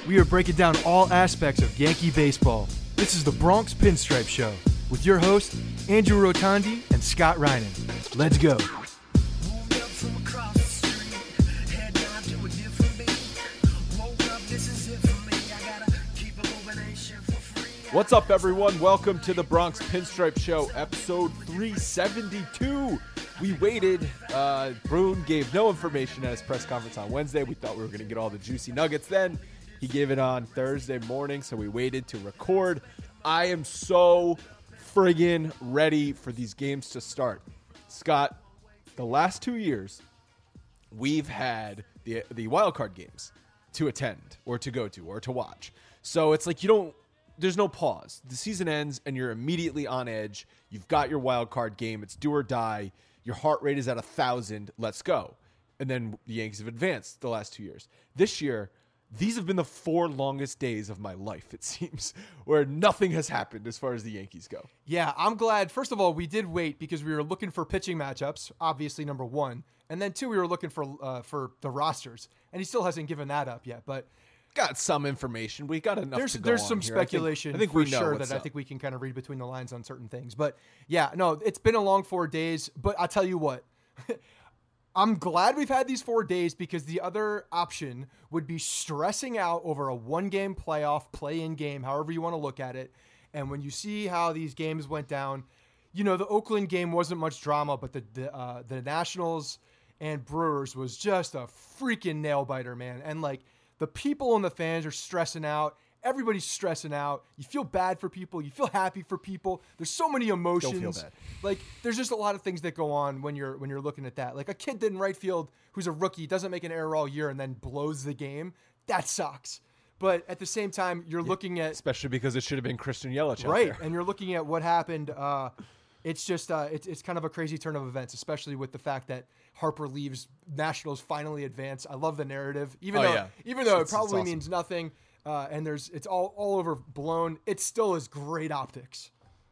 We are breaking down all aspects of Yankee baseball. This is the Bronx Pinstripe Show with your hosts, Andrew Rotondi and Scott Reinen. Let's go. What's up, everyone? Welcome to the Bronx Pinstripe Show, episode 372. We waited. Bruin gave no information at his press conference on Wednesday. We thought we were going to get all the juicy nuggets then. He gave it on Thursday morning, so we waited to record. I am so friggin' ready for these games to start. Scott, the last 2 years, we've had the wild card games to attend or to go to or to watch. So it's like there's no pause. The season ends and you're immediately on edge. You've got your wild card game. It's do or die. Your heart rate is at 1,000. Let's go. And then the Yankees have advanced the last 2 years. This year, these have been the 4 longest days of my life, it seems, where nothing has happened as far as the Yankees go. Yeah, I'm glad. First of all, we did wait because we were looking for pitching matchups, obviously, number one. And then two, we were looking for the rosters. And he still hasn't given that up yet. But got some information. We got enough to go There's on some here. speculation I think for we know sure what's that I up. think we can kind of read between the lines on certain things. But yeah, no, it's been a long 4 days. But I'll tell you what. I'm glad we've had these 4 days because the other option would be stressing out over a one-game playoff play-in game, however you want to look at it. And when you see how these games went down, you know, the Oakland game wasn't much drama, but the Nationals and Brewers was just a freaking nail-biter, man. And, like, the people and the fans are stressing out. Everybody's stressing out. You feel bad for people. You feel happy for people. There's so many emotions. Don't feel bad. Like, there's just a lot of things that go on when you're looking at that. Like a kid in right field who's a rookie, doesn't make an error all year and then blows the game. That sucks. But at the same time, you're looking at, especially because it should have been Christian Yelich out right, there. and you're looking at what happened. It's just it's kind of a crazy turn of events, especially with the fact that Harper leaves, Nationals finally advance. I love the narrative, even though it probably awesome. means nothing. And it's all overblown. It still is great optics.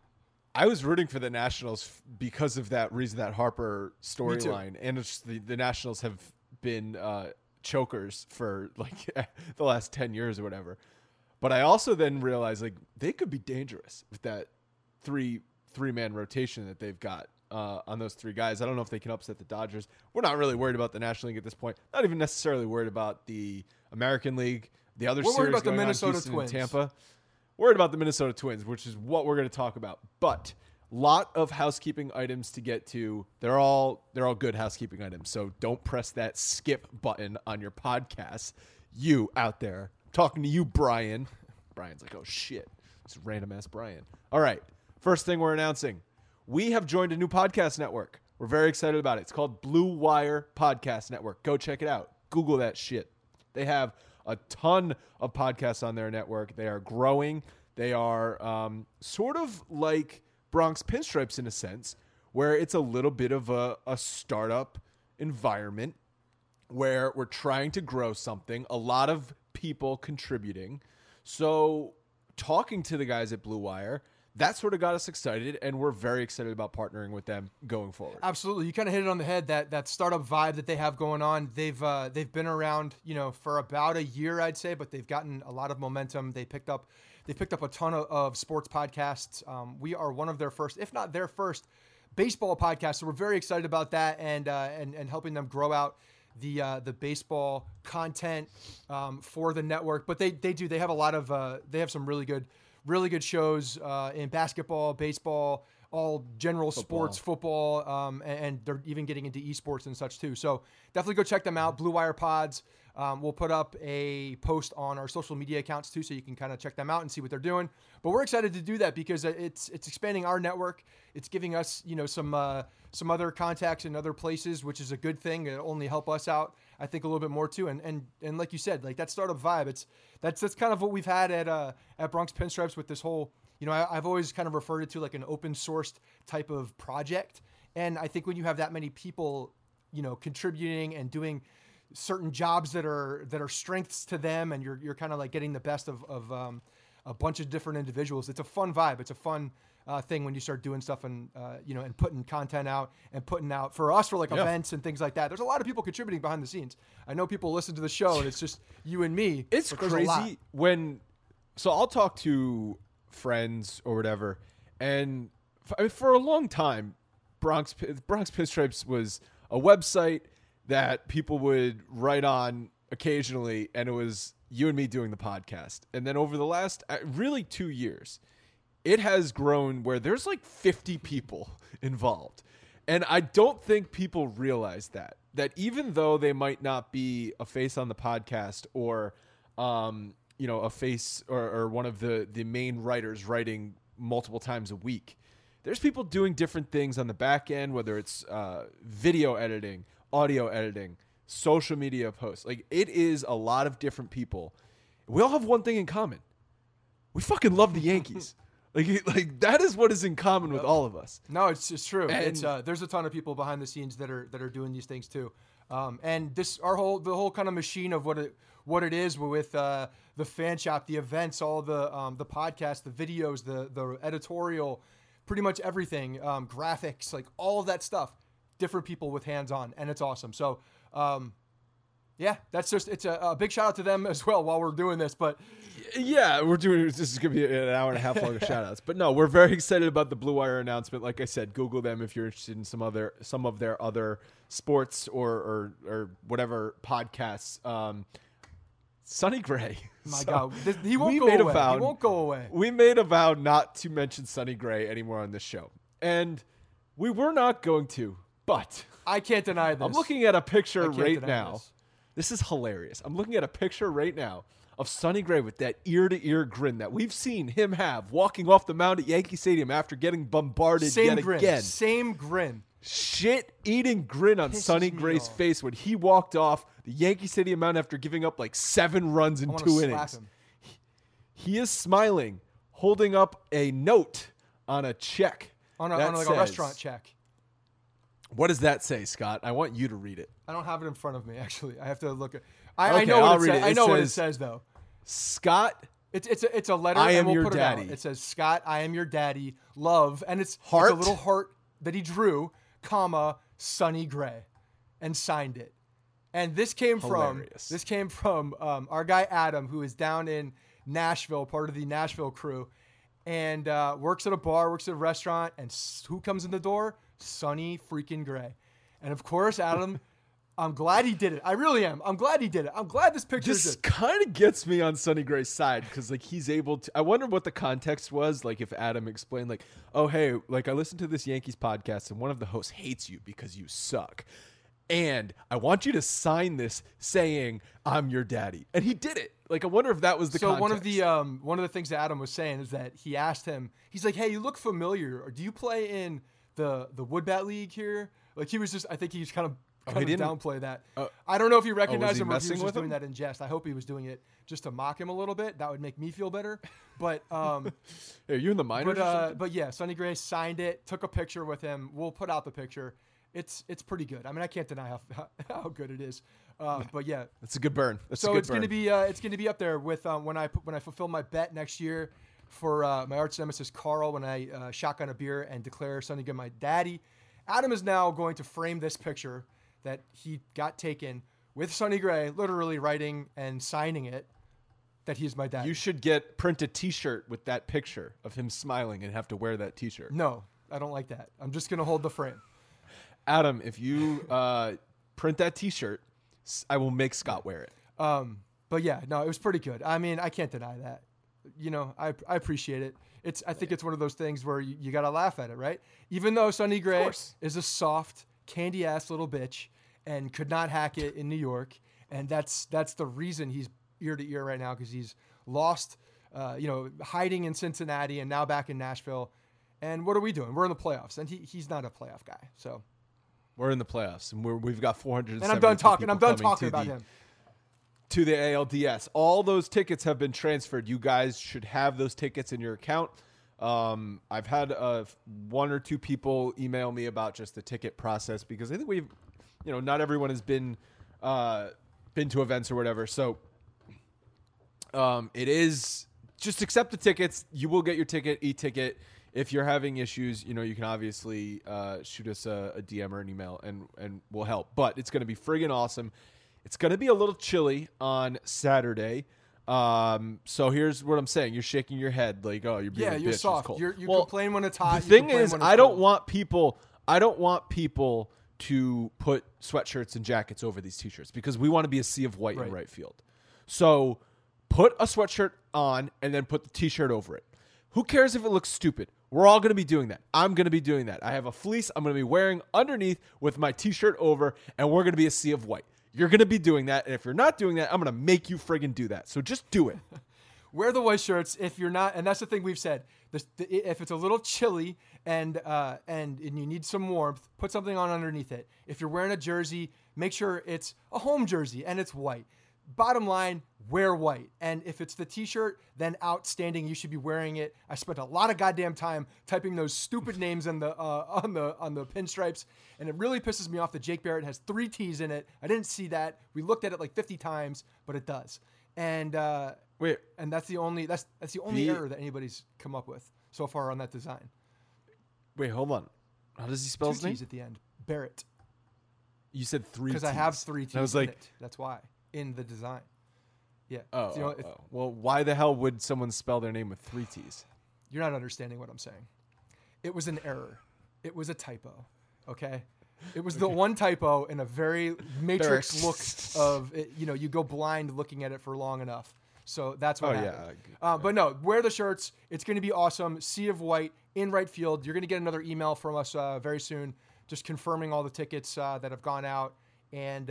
I was rooting for the Nationals because of that reason, that Harper storyline. And it's the Nationals have been chokers for like the last 10 years or whatever. But I also then realized like they could be dangerous with that three-man rotation that they've got on those three guys. I don't know if they can upset the Dodgers. We're not really worried about the National League at this point. Not even necessarily worried about the American League. The other We're worried series about the going on, Minnesota Houston Twins. and Tampa. Worried about the Minnesota Twins, which is what we're going to talk about. But lot of housekeeping items to get to. They're all good housekeeping items. So don't press that skip button on your podcast. You out there, I'm talking to you, Brian. Brian's like, oh shit, it's random ass Brian. All right, first thing we're announcing, we have joined a new podcast network. We're very excited about it. It's called Blue Wire Podcast Network. Go check it out. Google that shit. They have a ton of podcasts on their network. They are growing. They are sort of like Bronx Pinstripes in a sense, where it's a little bit of a startup environment where we're trying to grow something. A lot of people contributing. So talking to the guys at Blue Wire, that sort of got us excited, and we're very excited about partnering with them going forward. Absolutely. You kind of hit it on the head, that startup vibe that they have going on. They've been around, for about a year, I'd say, but they've gotten a lot of momentum. They picked up a ton of sports podcasts. We are one of their first, if not their first, baseball podcast. So we're very excited about that and helping them grow out the baseball content for the network. But they have a lot of they have some really good shows in basketball, baseball, all general sports, football, and they're even getting into esports and such too. So definitely go check them out, Blue Wire Pods. We'll put up a post on our social media accounts too, so you can kind of check them out and see what they're doing. But we're excited to do that because it's expanding our network. It's giving us, some other contacts in other places, which is a good thing. It'll only help us out, I think, a little bit more too. And like you said, like that startup vibe, that's kind of what we've had at Bronx Pinstripes with this whole, I've always kind of referred it to like an open sourced type of project. And I think when you have that many people, contributing and doing certain jobs that are strengths to them, and you're kind of like getting the best of a bunch of different individuals, it's a fun vibe. It's a fun thing when you start doing stuff and and putting content out and putting out for us for like events and things like that. There's a lot of people contributing behind the scenes. I know people listen to the show and it's just you and me. It's crazy so I'll talk to friends or whatever, and for a long time, Bronx Pinstripes was a website that people would write on occasionally, and it was you and me doing the podcast. And then over the last really 2 years, it has grown where there's like 50 people involved. And I don't think people realize that even though they might not be a face on the podcast or, a face or one of the main writers writing multiple times a week, there's people doing different things on the back end, whether it's video editing, audio editing, social media posts. Like, it is a lot of different people. We all have one thing in common. We fucking love the Yankees. Like that is what is in common with all of us. No, it's true. And it's there's a ton of people behind the scenes that are doing these things too. And the whole kind of machine of what it is with the fan shop, the events, all the podcasts, the videos, the editorial, pretty much everything, graphics, like all of that stuff. Different people with hands on, and it's awesome. So, it's a big shout out to them as well while we're doing this. But yeah, this is going to be an hour and a half long of shout outs. But no, we're very excited about the Blue Wire announcement. Like I said, Google them if you're interested in some of their other sports or whatever podcasts. Sonny Gray. My God, he won't go away. He won't go away. We made a vow not to mention Sonny Gray anymore on this show. And we were not going to, but I can't deny this. I'm looking at a picture right now. This is hilarious. I'm looking at a picture right now of Sonny Gray with that ear-to-ear grin that we've seen him have walking off the mound at Yankee Stadium after getting bombarded again. Same grin. Shit-eating grin on Sonny Gray's face when he walked off the Yankee Stadium mound after giving up like 7 runs in 2 innings. He is smiling, holding up a note on a check. On a restaurant check. What does that say, Scott? I want you to read it. I don't have it in front of me, actually. I have to look at I know what it says. I know what it says, though. Scott, it's a letter. I am we'll your put daddy. It says, Scott, I am your daddy. Love. And it's heart? It's a little heart that he drew, comma, Sonny Gray, and signed it. And this came from our guy Adam, who is down in Nashville, part of the Nashville crew, and works at a bar, works at a restaurant, and who comes in the door? Sonny freaking Gray. And of course, Adam, I'm glad he did it. I really am. I'm glad he did it. I'm glad this picture This kind of gets me on Sonny Gray's side because like he's able to. I wonder what the context was. Like if Adam explained like, oh, hey, like I listened to this Yankees podcast and one of the hosts hates you because you suck. And I want you to sign this saying I'm your daddy. And he did it. Like I wonder if that was the context. One of the things that Adam was saying is that he asked him, he's like, hey, you look familiar. Or do you play in the Wood Bat League here? Like he was just, I think he just kind of downplay that. I don't know if he recognized him or if he was just doing that in jest. I hope he was doing it just to mock him a little bit. That would make me feel better. But are you in the minors? But yeah, Sonny Gray signed it, took a picture with him. We'll put out the picture. It's pretty good. I mean, I can't deny how good it is. But yeah, it's a good burn. It's going to be up there with when I fulfill my bet next year for my arch nemesis Carl when I shotgun a beer and declare Sonny Gray my daddy. Adam is now going to frame this picture that he got taken with Sonny Gray, literally writing and signing it that he's my dad. You should print a T-shirt with that picture of him smiling and have to wear that T-shirt. No, I don't like that. I'm just going to hold the frame. Adam, if you print that T-shirt, I will make Scott wear it. But yeah, no, it was pretty good. I mean, I can't deny that. You know, I appreciate it. I think it's one of those things where you got to laugh at it, right? Even though Sonny Gray is a soft, candy-ass little bitch and could not hack it in New York, and that's the reason he's ear to ear right now because he's lost, hiding in Cincinnati and now back in Nashville. And what are we doing? We're in the playoffs, and he's not a playoff guy. So we're in the playoffs, and we've got 400. And I'm done talking. I'm done talking about him. To the ALDS. All those tickets have been transferred. You guys should have those tickets in your account. I've had 1 or 2 people email me about just the ticket process because I think we've, not everyone has been to events or whatever. So it is just accept the tickets. You will get your ticket, e-ticket. if you're having issues, you can obviously shoot us a DM or an email, and we'll help. But it's going to be friggin' awesome. It's going to be a little chilly on Saturday. So here's what I'm saying. You're shaking your head like, oh, you're being a bitch. You're It's soft. cold. You complain when it's hot. The thing complain is, when it's I don't cold. want people to put sweatshirts and jackets over these t-shirts because we want to be a sea of white in right field. So put a sweatshirt on and then put the t-shirt over it. Who cares if it looks stupid? We're all going to be doing that. I'm going to be doing that. I have a fleece I'm going to be wearing underneath with my t-shirt over, and we're going to be a sea of white. You're going to be doing that, and if you're not doing that, I'm going to make you friggin' do that. So just do it. Wear the white shirts if you're not, and that's the thing we've said. If it's a little chilly and you need some warmth, put something on underneath it. If you're wearing a jersey, make sure it's a home jersey and it's white. Bottom line, wear white. And if it's the t-shirt, then outstanding. You should be wearing it. I spent a lot of goddamn time typing those stupid names on the pinstripes, and it really pisses me off that Jake Barrett has 3 T's in it. I didn't see that. We looked at it like 50 times, but it does. And that's the only error that anybody's come up with so far on that design. Wait, hold on. How does he spell 2 his name? T's at the end. Barrett. You said 3 T's. Because I have 3 T's I was in like, it. That's why. In the design. Yeah. Well, why the hell would someone spell their name with 3 T's? You're not understanding what I'm saying. It was an error. It was a typo. Okay? It was the one typo in a very Matrix look of it, you go blind looking at it for long enough. So that's what happened. Yeah. But no, wear the shirts. It's going to be awesome. Sea of white in right field. You're going to get another email from us very soon, just confirming all the tickets that have gone out. And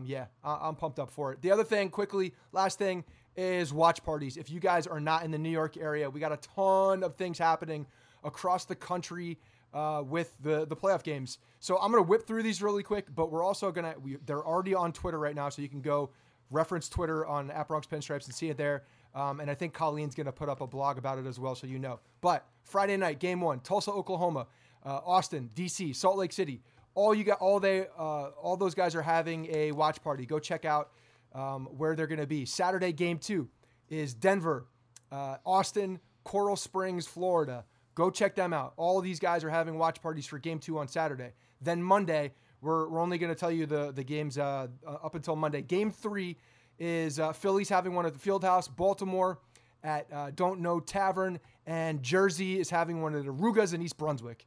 I'm pumped up for it. The other thing, quickly, last thing, is watch parties. If you guys are not in the New York area, we got a ton of things happening across the country with the playoff games. So I'm going to whip through these really quick, but we're also they're already on Twitter right now, so you can go reference Twitter on @BronxPinstripes and see it there. And I think Colleen's going to put up a blog about it as well, so you know. But Friday night, game 1, Tulsa, Oklahoma, Austin, DC, Salt Lake City. All those guys are having a watch party. Go check out where they're going to be. Saturday, game 2 is Denver, Austin, Coral Springs, Florida. Go check them out. All of these guys are having watch parties for game 2 on Saturday. Then Monday, we're only going to tell you the games up until Monday. Game 3 is Philly's having one at the Fieldhouse, Baltimore at Don't Know Tavern, and Jersey is having one at Arugas in East Brunswick.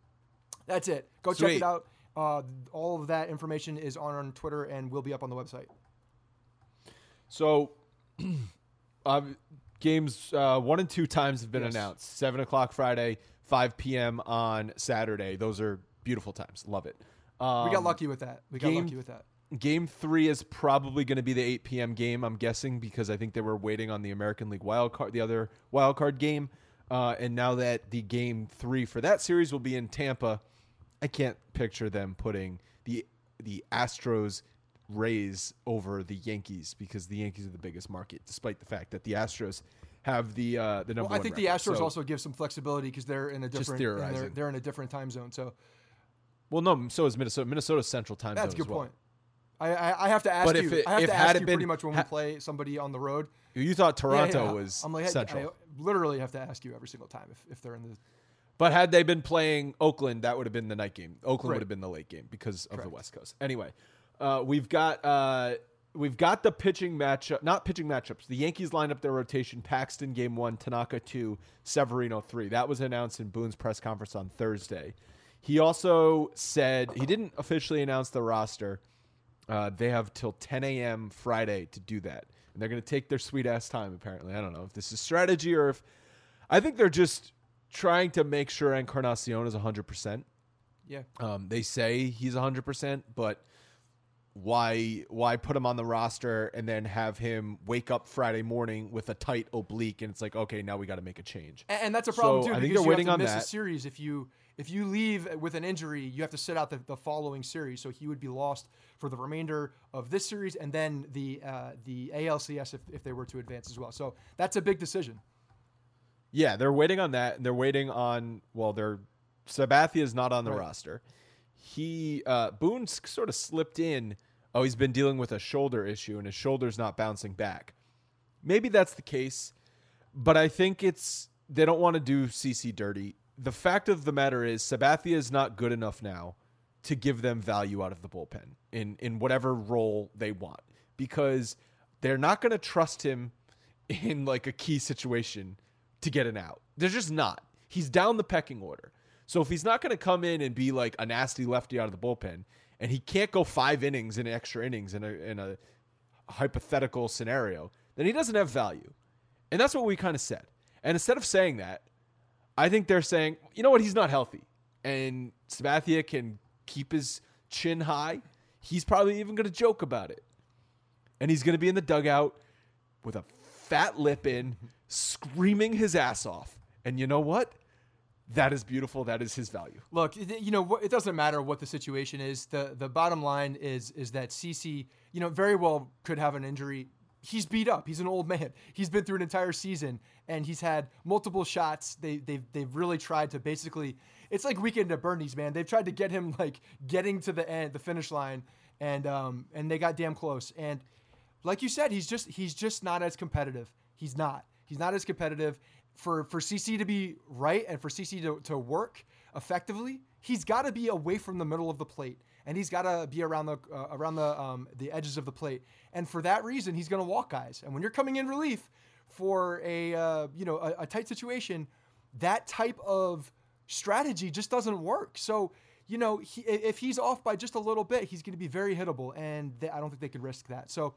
That's it. Go check it out. All of that information is on Twitter and will be up on the website. So, games 1 and 2 times have been announced. 7 o'clock Friday, 5 p.m. on Saturday. Those are beautiful times. Love it. We got lucky with that. Game 3 is probably going to be the 8 p.m. game, I'm guessing, because I think they were waiting on the American League the other wild card game. And now that the game 3 for that series will be in Tampa, I can't picture them putting the Astros Rays over the Yankees because the Yankees are the biggest market, despite the fact that the Astros have the number one. I think the Astros also give some flexibility because they're in a different they're in a different time zone. So, well, no, so is Minnesota. Minnesota's Central Time Zone. That's a good as well. point. I have to ask you. I have to ask you pretty much when we play somebody on the road. You thought Toronto was Central. I literally have to ask you every single time if they're in the. But had they been playing Oakland, that would have been the night game. Oakland would have been the late game because of the West Coast. Anyway, we've got the pitching matchup, not pitching matchups. The Yankees lined up their rotation: Paxton game 1, Tanaka 2, Severino 3. That was announced in Boone's press conference on Thursday. He also said he didn't officially announce the roster. They have till 10 a.m. Friday to do that, and they're going to take their sweet ass time. Apparently, I don't know if this is strategy or if I think they're just trying to make sure Encarnacion is 100%. Yeah. They say he's 100%, but why put him on the roster and then have him wake up Friday morning with a tight oblique and it's like, okay, now we got to make a change. And that's a problem too. I think because they're waiting you have to on miss that. a series if you leave with an injury, you have to sit out the following series. So he would be lost for the remainder of this series and then the ALCS if they were to advance as well. So that's a big decision. Yeah, they're waiting on that. They're waiting on Sabathia is not on the roster. Boone sort of slipped in. Oh, he's been dealing with a shoulder issue and his shoulder's not bouncing back. Maybe that's the case, but I think they don't want to do CC dirty. the fact of the matter is Sabathia is not good enough now to give them value out of the bullpen in whatever role they want, because they're not going to trust him in like a key situation to get an out. They're just not. He's down the pecking order. So if he's not going to come in and be like a nasty lefty out of the bullpen, and he can't go 5 innings in extra innings in a hypothetical scenario, then he doesn't have value. And that's what we kind of said. And instead of saying that, I think they're saying, you know what, he's not healthy. And Sabathia can keep his chin high. He's probably even going to joke about it. And he's going to be in the dugout with a fat lip in, screaming his ass off. And you know what? That is beautiful. That is his value. Look, you know, it doesn't matter what the situation is. The bottom line is that CC, you know, very well could have an injury. He's beat up. He's an old man. He's been through an entire season, and he's had multiple shots. They've really tried to basically. It's like Weekend at Bernie's, man. They've tried to get him like getting to the finish line, and they got damn close. And like you said, he's just not as competitive. He's not as competitive. For CC to be right and for CC to work effectively, he's got to be away from the middle of the plate, and he's got to be around the edges of the plate. And for that reason, he's going to walk guys. And when you're coming in relief for a tight situation, that type of strategy just doesn't work. So, you know, if he's off by just a little bit, he's going to be very hittable, and I don't think they could risk that. So,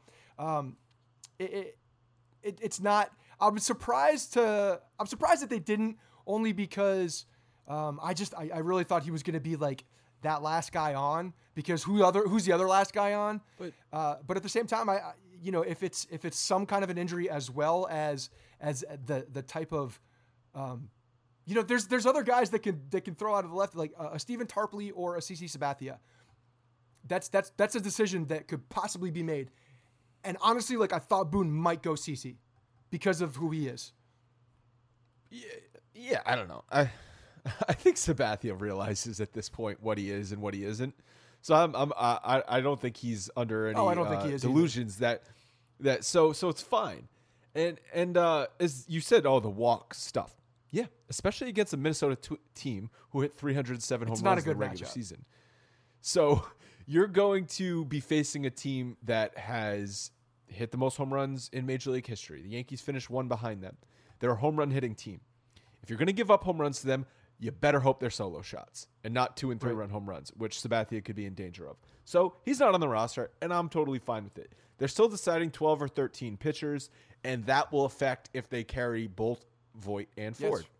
it's not. I'm surprised that they didn't, only because I really thought he was going to be like that last guy on, because who's the other last guy on? But at the same time, if it's some kind of an injury as well as the type of there's other guys that can throw out of the left, like a Stephen Tarpley or a CC Sabathia. That's a decision that could possibly be made. And honestly, like, I thought Boone might go CC because of who he is. Yeah, I don't know. I think Sabathia realizes at this point what he is and what he isn't. So I don't think he's under any I don't think he is delusions either. that so it's fine. And as you said, the walk stuff. Yeah, especially against a Minnesota team who hit 307 home runs in the regular season. So you're going to be facing a team that has hit the most home runs in Major League history. The Yankees finished one behind them. They're a home run hitting team. If you're going to give up home runs to them, you better hope they're solo shots and not 2 and 3 run home runs, which Sabathia could be in danger of. So he's not on the roster, and I'm totally fine with it. They're still deciding 12 or 13 pitchers, and that will affect if they carry both Voit and Ford. Yes.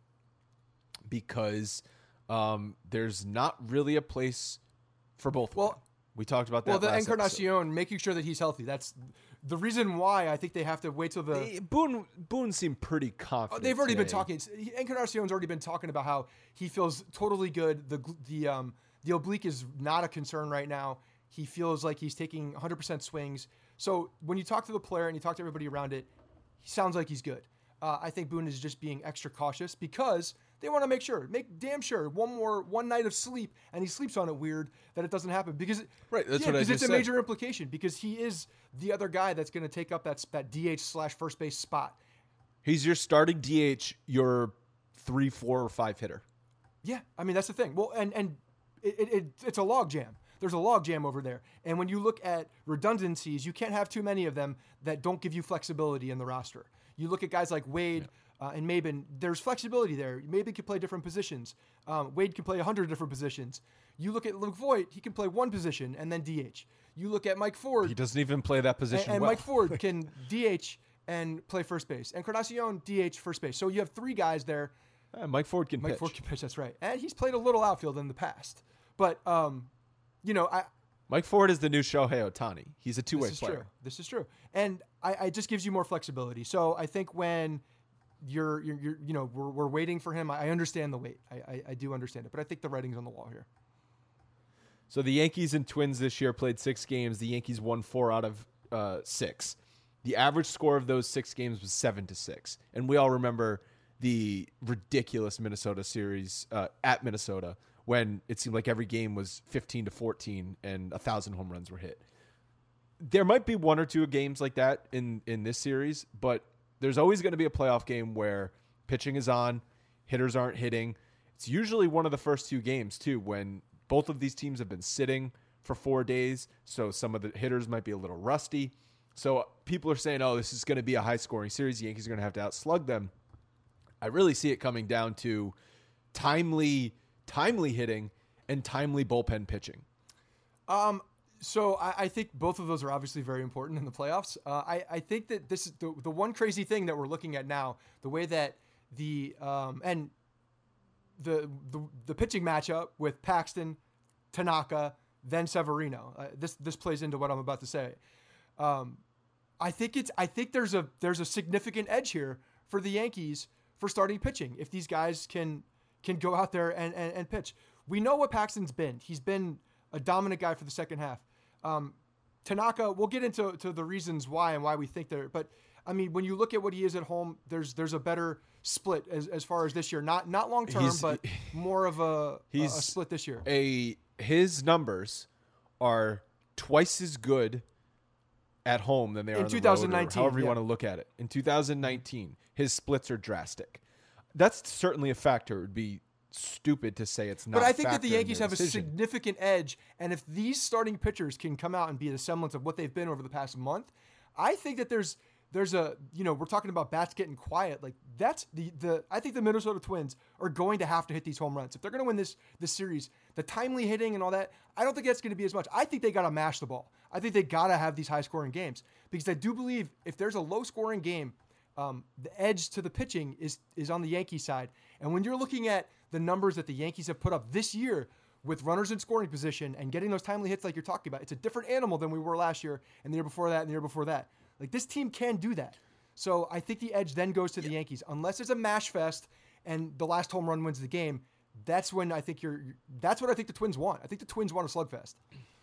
Because there's not really a place for both of them. We talked about that. Well, the Encarnacion, making sure that he's healthy. That's the reason why I think they have to wait till Boone seemed pretty confident. They've already been talking. Encarnacion's already been talking about how he feels totally good. The oblique is not a concern right now. He feels like he's taking 100% swings. So when you talk to the player and you talk to everybody around it, he sounds like he's good. I think Boone is just being extra cautious because they want to make damn sure one night of sleep, and he sleeps on it weird, that it doesn't happen, because it's a major implication, because he is the other guy that's going to take up that DH/first base spot. He's your starting DH, your 3, 4, or 5 hitter. Yeah, I mean that's the thing. Well, and it's a log jam. There's a log jam over there, and when you look at redundancies, you can't have too many of them that don't give you flexibility in the roster. You look at guys like Wade. And Maben, there's flexibility there. Maben can play different positions. Wade can play 100 different positions. You look at Luke Voit, he can play one position and then DH. You look at Mike Ford. He doesn't even play that position and well. Mike Ford can DH and play first base. Encarnacion, DH, first base. So you have 3 guys there. Mike Ford can pitch. Mike Ford can pitch, that's right. And he's played a little outfield in the past. But, Mike Ford is the new Shohei Ohtani. He's a two-way player. This is true. And it just gives you more flexibility. So I think when we're waiting for him, I understand the wait. I do understand it, but I think the writing's on the wall here. So the Yankees and Twins this year played 6 games. The Yankees won 4 out of 6. The average score of those 6 games was 7-6. And we all remember the ridiculous Minnesota series at Minnesota, when it seemed like every game was 15-14 and 1,000 home runs were hit. There might be 1 or 2 games like that in this series, but there's always going to be a playoff game where pitching is on, hitters aren't hitting. It's usually one of the first 2 games, too, when both of these teams have been sitting for 4 days, so some of the hitters might be a little rusty. So people are saying, oh, this is going to be a high-scoring series. The Yankees are going to have to outslug them. I really see it coming down to timely hitting and timely bullpen pitching. So I think both of those are obviously very important in the playoffs. I think that this is the one crazy thing that we're looking at now, the way that the pitching matchup with Paxton, Tanaka, then Severino. This plays into what I'm about to say. I think there's a significant edge here for the Yankees for starting pitching if these guys can go out there and pitch. We know what Paxton's been. He's been a dominant guy for the second half. Tanaka, we'll get into the reasons why and why we think there. But I mean, when you look at what he is at home, there's a better split as far as this year. Not long term, but more of a split this year. His numbers are twice as good at home than they are in 2019. However you want to look at it. In 2019, his splits are drastic. That's certainly a factor. It would be stupid to say it's not. But I think that the Yankees have a significant edge, and if these starting pitchers can come out and be a semblance of what they've been over the past month, I think that there's a, we're talking about bats getting quiet. Like that's I think the Minnesota Twins are going to have to hit these home runs if they're going to win this series. The timely hitting and all that, I don't think that's going to be as much. I think they got to mash the ball. I think they got to have these high scoring games because I do believe if there's a low scoring game, the edge to the pitching is on the Yankee side. And when you're looking at the numbers that the Yankees have put up this year with runners in scoring position and getting those timely hits like you're talking about, it's a different animal than we were last year and the year before that and the year before that. Like this team can do that. So I think the edge then goes to the Yankees. Unless it's a mash fest and the last home run wins the game, that's when I think that's what I think the Twins want. I think the Twins want a slugfest.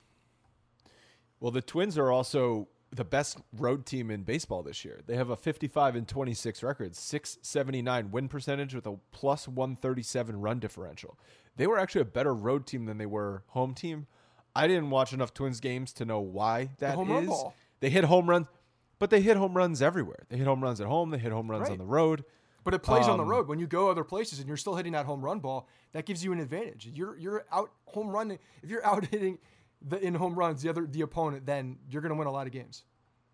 Well, the Twins are also the best road team in baseball this year. They have a 55-26 record, 679 win percentage with a plus 137 run differential. They were actually a better road team than they were home team. I didn't watch enough Twins games to know why that home run ball. They hit home runs, but they hit home runs everywhere. They hit home runs at home. They hit home runs on the road. But it plays on the road. When you go other places and you're still hitting that home run ball, that gives you an advantage. You're out home running. If you're out hitting in home runs the opponent, then you're going to win a lot of games.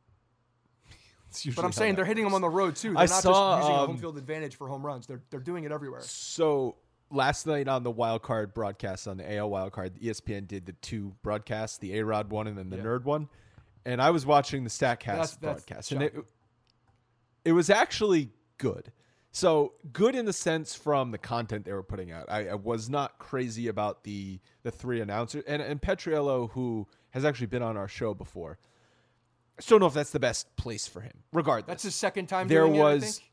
But I'm saying they're hitting them on the road too. They're not just using a home field advantage for home runs. They're doing it everywhere. So last night on the wild card broadcast on the AL wild card, ESPN did the 2 broadcasts, the A-Rod one and then the Nerd one. And I was watching the StatCast broadcast, and it was actually good. So good in the sense from the content they were putting out. I was not crazy about the 3 announcers. And Petriello, who has actually been on our show before, I still don't know if that's the best place for him. Regardless, that's his second time doing it, I think.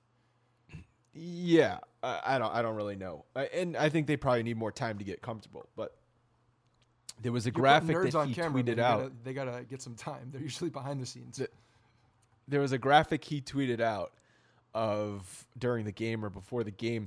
Yeah, I don't really know, and I think they probably need more time to get comfortable. But there was a graphic that he tweeted out. They gotta get some time. They're usually behind the scenes. There was a graphic he tweeted out of during the game or before the game.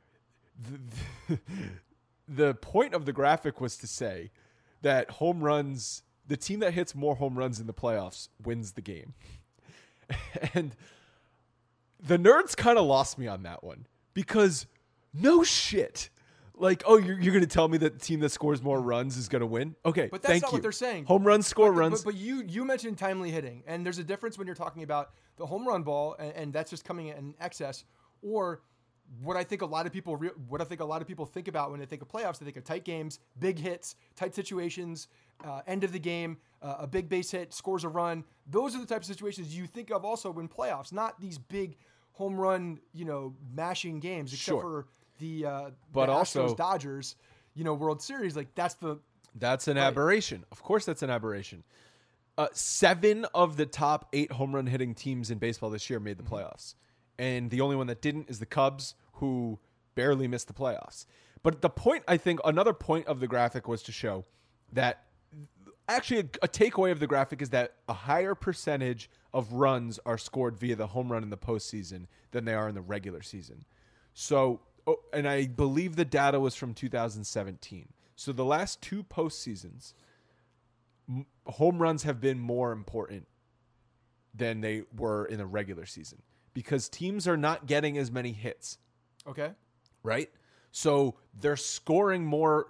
The point of the graphic was to say that home runs. The team that hits more home runs in the playoffs wins the game. And the Nerds kind of lost me on that one because no shit. Like, oh, you're going to tell me that the team that scores more runs is going to win? Okay, but that's not what they're saying. Home runs score runs. But you mentioned timely hitting, and there's a difference when you're talking about the home run ball, and that's just coming in excess, or what I think a lot of people think about when they think of playoffs. They think of tight games, big hits, tight situations, end of the game, a big base hit, scores a run. Those are the types of situations you think of also in playoffs, not these big home run, mashing games, except for the Astros Dodgers, World Series. Like that's an aberration. Of course, that's an aberration. 7 of the top 8 home run hitting teams in baseball this year made the playoffs. And the only one that didn't is the Cubs, who barely missed the playoffs. But the point, I think, another point of the graphic was to show that actually a takeaway of the graphic is that a higher percentage of runs are scored via the home run in the postseason than they are in the regular season. So, and I believe the data was from 2017. So the last 2 postseasons, home runs have been more important than they were in the regular season. Because teams are not getting as many hits. Okay. Right? So they're scoring more.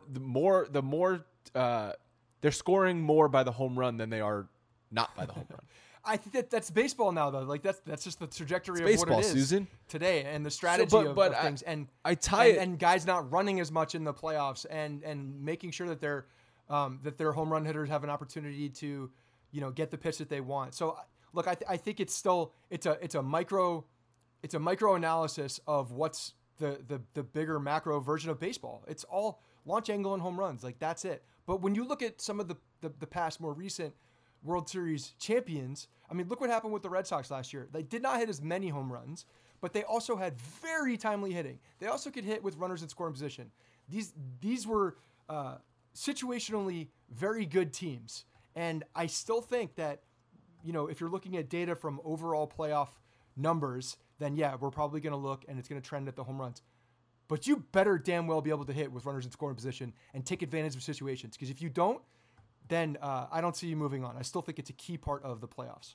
They're scoring more by the home run than they are not by the home run. I think that's baseball now, though. Like that's just the trajectory of baseball, what it is Susan. Today, and the strategy of things, and guys not running as much in the playoffs, and making sure that their home run hitters have an opportunity to, get the pitch that they want. So look, I think it's a micro analysis of what's the bigger macro version of baseball. It's all launch angle and home runs. Like that's it. But when you look at some of the past more recent World Series champions, I mean, look what happened with the Red Sox last year. They did not hit as many home runs, but they also had very timely hitting. They also could hit with runners in scoring position. These were situationally very good teams. And I still think that, if you're looking at data from overall playoff numbers, then yeah, we're probably going to look and it's going to trend at the home runs. But you better damn well be able to hit with runners in scoring position and take advantage of situations. Because if you don't, then I don't see you moving on. I still think it's a key part of the playoffs.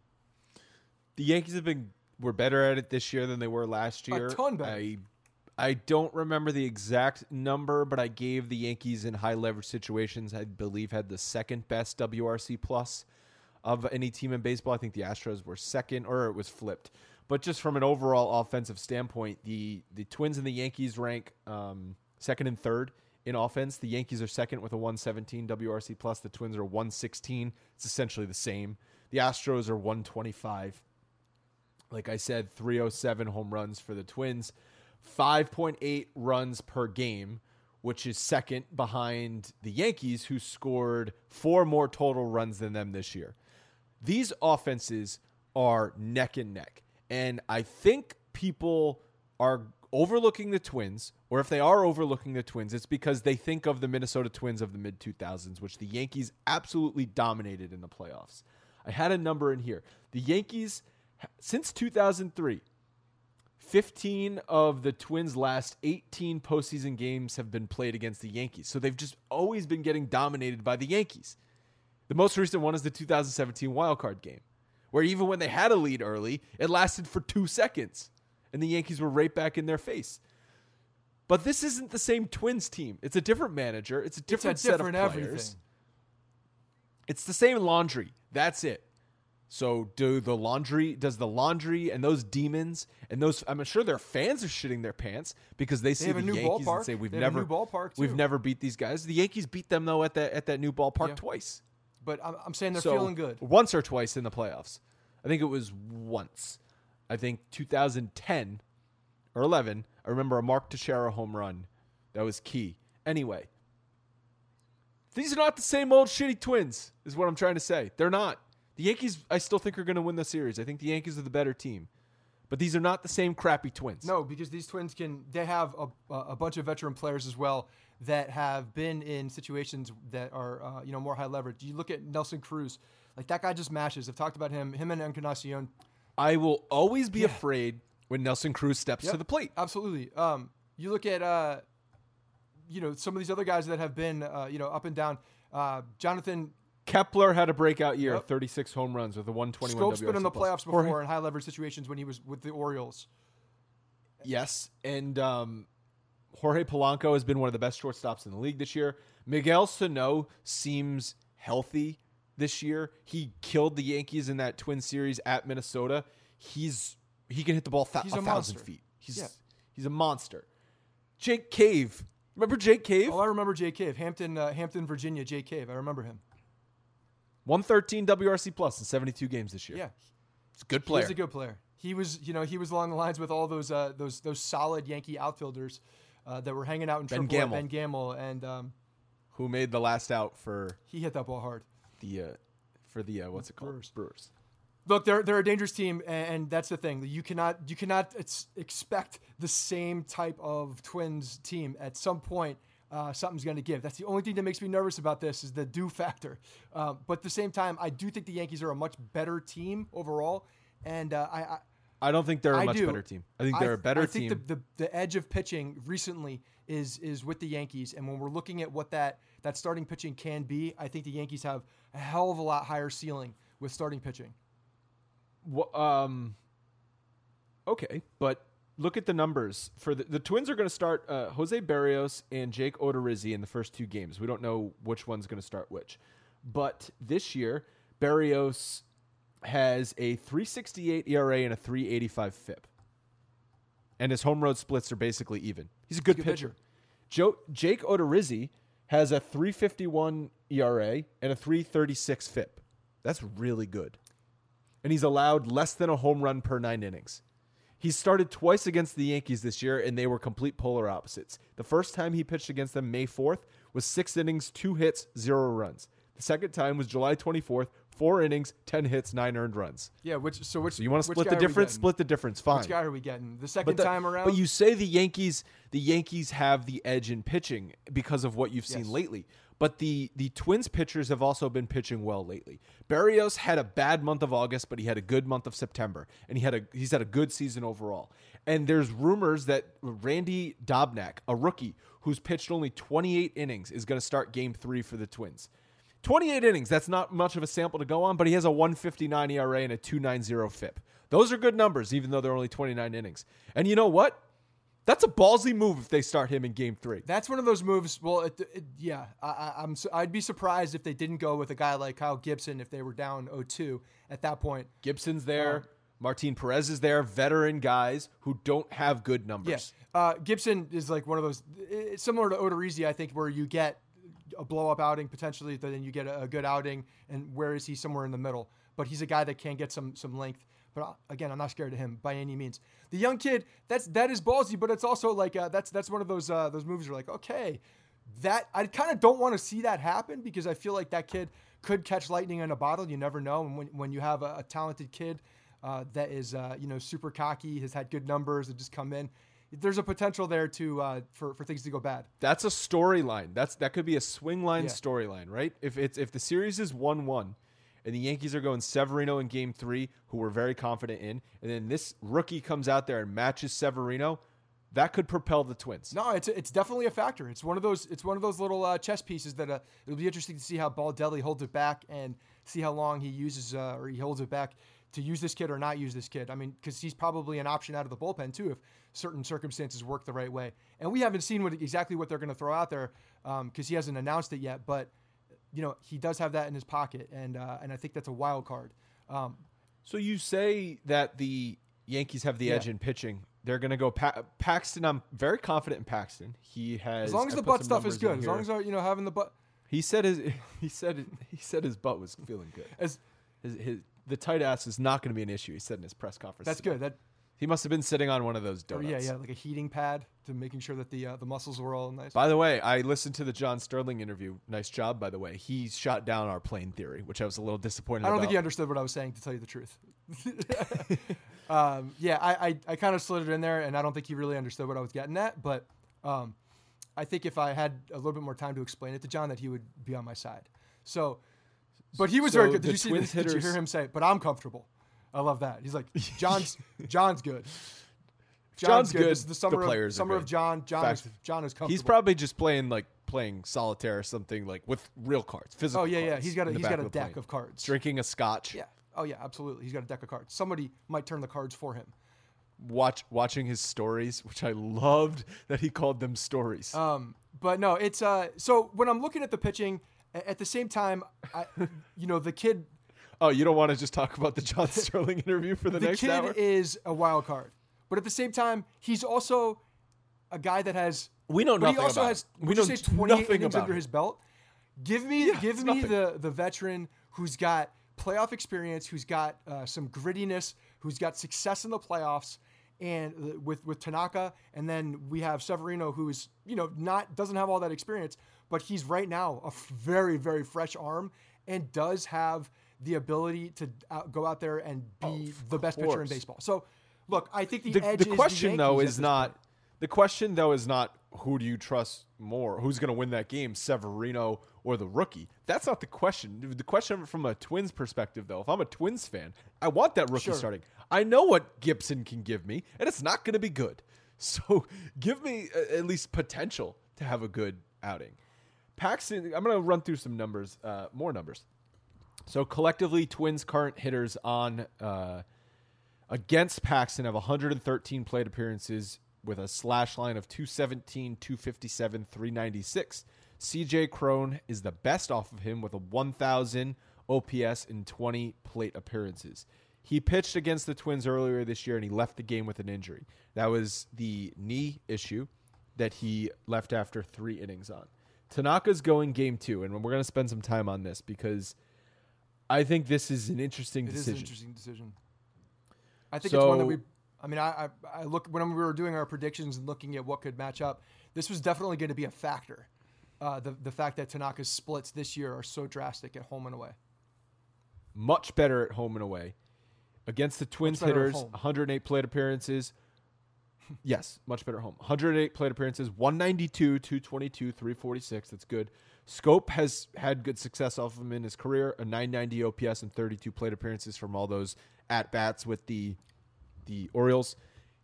The Yankees were better at it this year than they were last year. A ton better. I don't remember the exact number, but I gave the Yankees in high leverage situations, I believe, had the second best WRC plus of any team in baseball. I think the Astros were second, or it was flipped. But just from an overall offensive standpoint, the Twins and the Yankees rank second and third in offense. The Yankees are second with a 117 WRC plus. The Twins are 116. It's essentially the same. The Astros are 125. Like I said, 307 home runs for the Twins. 5.8 runs per game, which is second behind the Yankees, who scored 4 more total runs than them this year. These offenses are neck and neck. And I think people are overlooking the Twins, or if they are overlooking the Twins, it's because they think of the Minnesota Twins of the mid-2000s, which the Yankees absolutely dominated in the playoffs. I had a number in here. The Yankees, since 2003, 15 of the Twins' last 18 postseason games have been played against the Yankees. So they've just always been getting dominated by the Yankees. The most recent one is the 2017 wildcard game, where even when they had a lead early, it lasted for 2 seconds, and the Yankees were right back in their face. But this isn't the same Twins team. It's a different manager. It's a different set of players. Everything. It's the same laundry. That's it. So does the laundry and those demons and those, I'm sure their fans are shitting their pants because they see the Yankees and say we've never beat these guys. The Yankees beat them though at that new ballpark twice. But I'm saying they're feeling good. Once or twice in the playoffs. I think it was once. I think 2010 or 11. I remember a Mark Teixeira home run. That was key. Anyway, these are not the same old shitty Twins, is what I'm trying to say. They're not. The Yankees, I still think, are going to win the series. I think the Yankees are the better team. But these are not the same crappy Twins. No, because these Twins they have a bunch of veteran players as well that have been in situations that are more high leverage. You look at Nelson Cruz, like that guy just mashes. I've talked about him and Encarnacion. I will always be afraid when Nelson Cruz steps to the plate. Absolutely. You look at some of these other guys that have been up and down. Jonathan Kepler had a breakout year, 36 home runs with a 121 Scope's WRC+. been in the playoffs before in high leverage situations when he was with the Orioles. Yes, and Jorge Polanco has been one of the best shortstops in the league this year. Miguel Sano seems healthy this year. He killed the Yankees in that Twin series at Minnesota. He can hit the ball 1,000 feet. He's a monster. Jake Cave. Remember Jake Cave? Oh, I remember Jake Cave. Hampton, Virginia, Jake Cave. I remember him. 113 WRC plus in 72 games this year. Yeah. He's a good player. He's a good player. He was along the lines with all those solid Yankee outfielders that were hanging out in AAA. Ben Gamel and who made the last out for he hit that ball hard. What's it called? Brewers. Look, they're a dangerous team, and that's the thing. You cannot expect the same type of Twins team. At some point, something's going to give. That's the only thing that makes me nervous about this is the do factor. But at the same time, I do think the Yankees are a much better team overall, and I don't think they're a much better team. I think they're a better team. I think the edge of pitching recently is with the Yankees, and when we're looking at what that starting pitching can be, I think the Yankees have a hell of a lot higher ceiling with starting pitching. Okay, but look at the numbers for the Twins are going to start Jose Barrios and Jake Odorizzi in the first 2 games. We don't know which one's going to start which. But this year, Barrios has a 3.68 ERA and a 3.85 FIP. And his home road splits are basically even. He's a good pitcher. Jake Odorizzi has a 3.51 ERA and a 3.36 FIP. That's really good. And he's allowed less than a home run per 9 innings. He's started twice against the Yankees this year, and they were complete polar opposites. The first time he pitched against them, May 4th, was 6 innings, 2 hits, 0 runs. The second time was July 24th, 4 innings, 10 hits, 9 earned runs. Yeah, so you want to split the difference? Split the difference. Fine. Which guy are we getting? The second time around? But you say the Yankees have the edge in pitching because of what you've seen lately. But the Twins pitchers have also been pitching well lately. Barrios had a bad month of August, but he had a good month of September, and he's had a good season overall. And there's rumors that Randy Dobnak, a rookie who's pitched only 28 innings, is going to start Game 3 for the Twins. 28 innings, that's not much of a sample to go on, but he has a 1.59 ERA and a 2.90 FIP. Those are good numbers, even though they're only 29 innings. And you know what? That's a ballsy move if they start him in Game 3. That's one of those moves. Well, I'd be surprised if they didn't go with a guy like Kyle Gibson if they were down 0-2 at that point. Gibson's there. Martin Perez is there. Veteran guys who don't have good numbers. Yeah. Gibson is like one of those, similar to Odorizzi, I think, where you get a blow-up outing potentially, then you get a good outing, and where is he? Somewhere in the middle. But he's a guy that can get some length. But again, I'm not scared of him by any means. The young kid, that is ballsy, but it's also like that's one of those movies where like, okay, that I kind of don't want to see that happen because I feel like that kid could catch lightning in a bottle. You never know. And when you have a talented kid that is super cocky, has had good numbers, and just come in, there's a potential there to for things to go bad. That's a storyline. That could be a swing line storyline, right? If the series is 1-1. And the Yankees are going Severino in Game 3, who we're very confident in. And then this rookie comes out there and matches Severino. That could propel the Twins. No, it's definitely a factor. It's one of those little chess pieces that it'll be interesting to see how Baldelli holds it back and see how long he uses or he holds it back to use this kid or not use this kid. I mean, because he's probably an option out of the bullpen too if certain circumstances work the right way. And we haven't seen exactly what they're going to throw out there because he hasn't announced it yet, but. He does have that in his pocket, and I think that's a wild card. So you say that the Yankees have the edge in pitching. They're going to go Paxton. I'm very confident in Paxton. He has as long as the butt stuff is good. As long as having the butt. He said his butt was feeling good. The tight ass is not going to be an issue. He said in his press conference. That's good. He must have been sitting on one of those donuts. Yeah, like a heating pad to making sure that the muscles were all nice. By the way, I listened to the John Sterling interview. Nice job, by the way. He shot down our plane theory, which I was a little disappointed about. I don't think he understood what I was saying, to tell you the truth. I kind of slid it in there, and I don't think he really understood what I was getting at. But I think if I had a little bit more time to explain it to John, that he would be on my side. So, but he was very good. Did you hear him say, but I'm comfortable? I love that. He's like, John's good. John's good. This is the summer of John. John is comfortable. He's probably just playing solitaire or something like with real cards, physical. Oh yeah, cards He's got a deck of cards. Drinking a scotch. Yeah. Oh yeah, absolutely. He's got a deck of cards. Somebody might turn the cards for him. Watching his stories, which I loved that he called them stories. But no, it's so when I'm looking at the pitching, at the same time, the kid. Oh, you don't want to just talk about the John Sterling interview for the next hour? The kid is a wild card. But at the same time, he's also a guy that has... We know nothing about him. We know 28 innings under his belt. Give me the veteran who's got playoff experience, who's got some grittiness, who's got success in the playoffs, and with Tanaka, and then we have Severino, who is doesn't have all that experience, but he's right now a very, very fresh arm and does have the ability to go out there and be the best pitcher in baseball. So, look, I think the question is the question is not who do you trust more, who's going to win that game, Severino or the rookie. That's not the question. The question from a Twins perspective, though, if I'm a Twins fan, I want that rookie starting. I know what Gibson can give me, and it's not going to be good. So give me at least potential to have a good outing. Paxton, I'm going to run through some numbers, more numbers. So collectively, Twins current hitters on against Paxton have 113 plate appearances with a slash line of 217, 257, 396. CJ Cron is the best off of him with a 1,000 OPS in 20 plate appearances. He pitched against the Twins earlier this year, and he left the game with an injury. That was the knee issue that he left after 3 innings on. Tanaka's going game 2, and we're going to spend some time on this because I think this is an interesting decision. It is an interesting decision. I think it's one that I look when we were doing our predictions and looking at what could match up. This was definitely going to be a factor. The fact that Tanaka's splits this year are so drastic at home and away. Much better at home and away. Against the Twins hitters, 108 plate appearances. Yes, much better at home. 108 plate appearances, 192, 222, 346. That's good. Scope has had good success off of him in his career, a 990 OPS and 32 plate appearances from all those at-bats with the Orioles.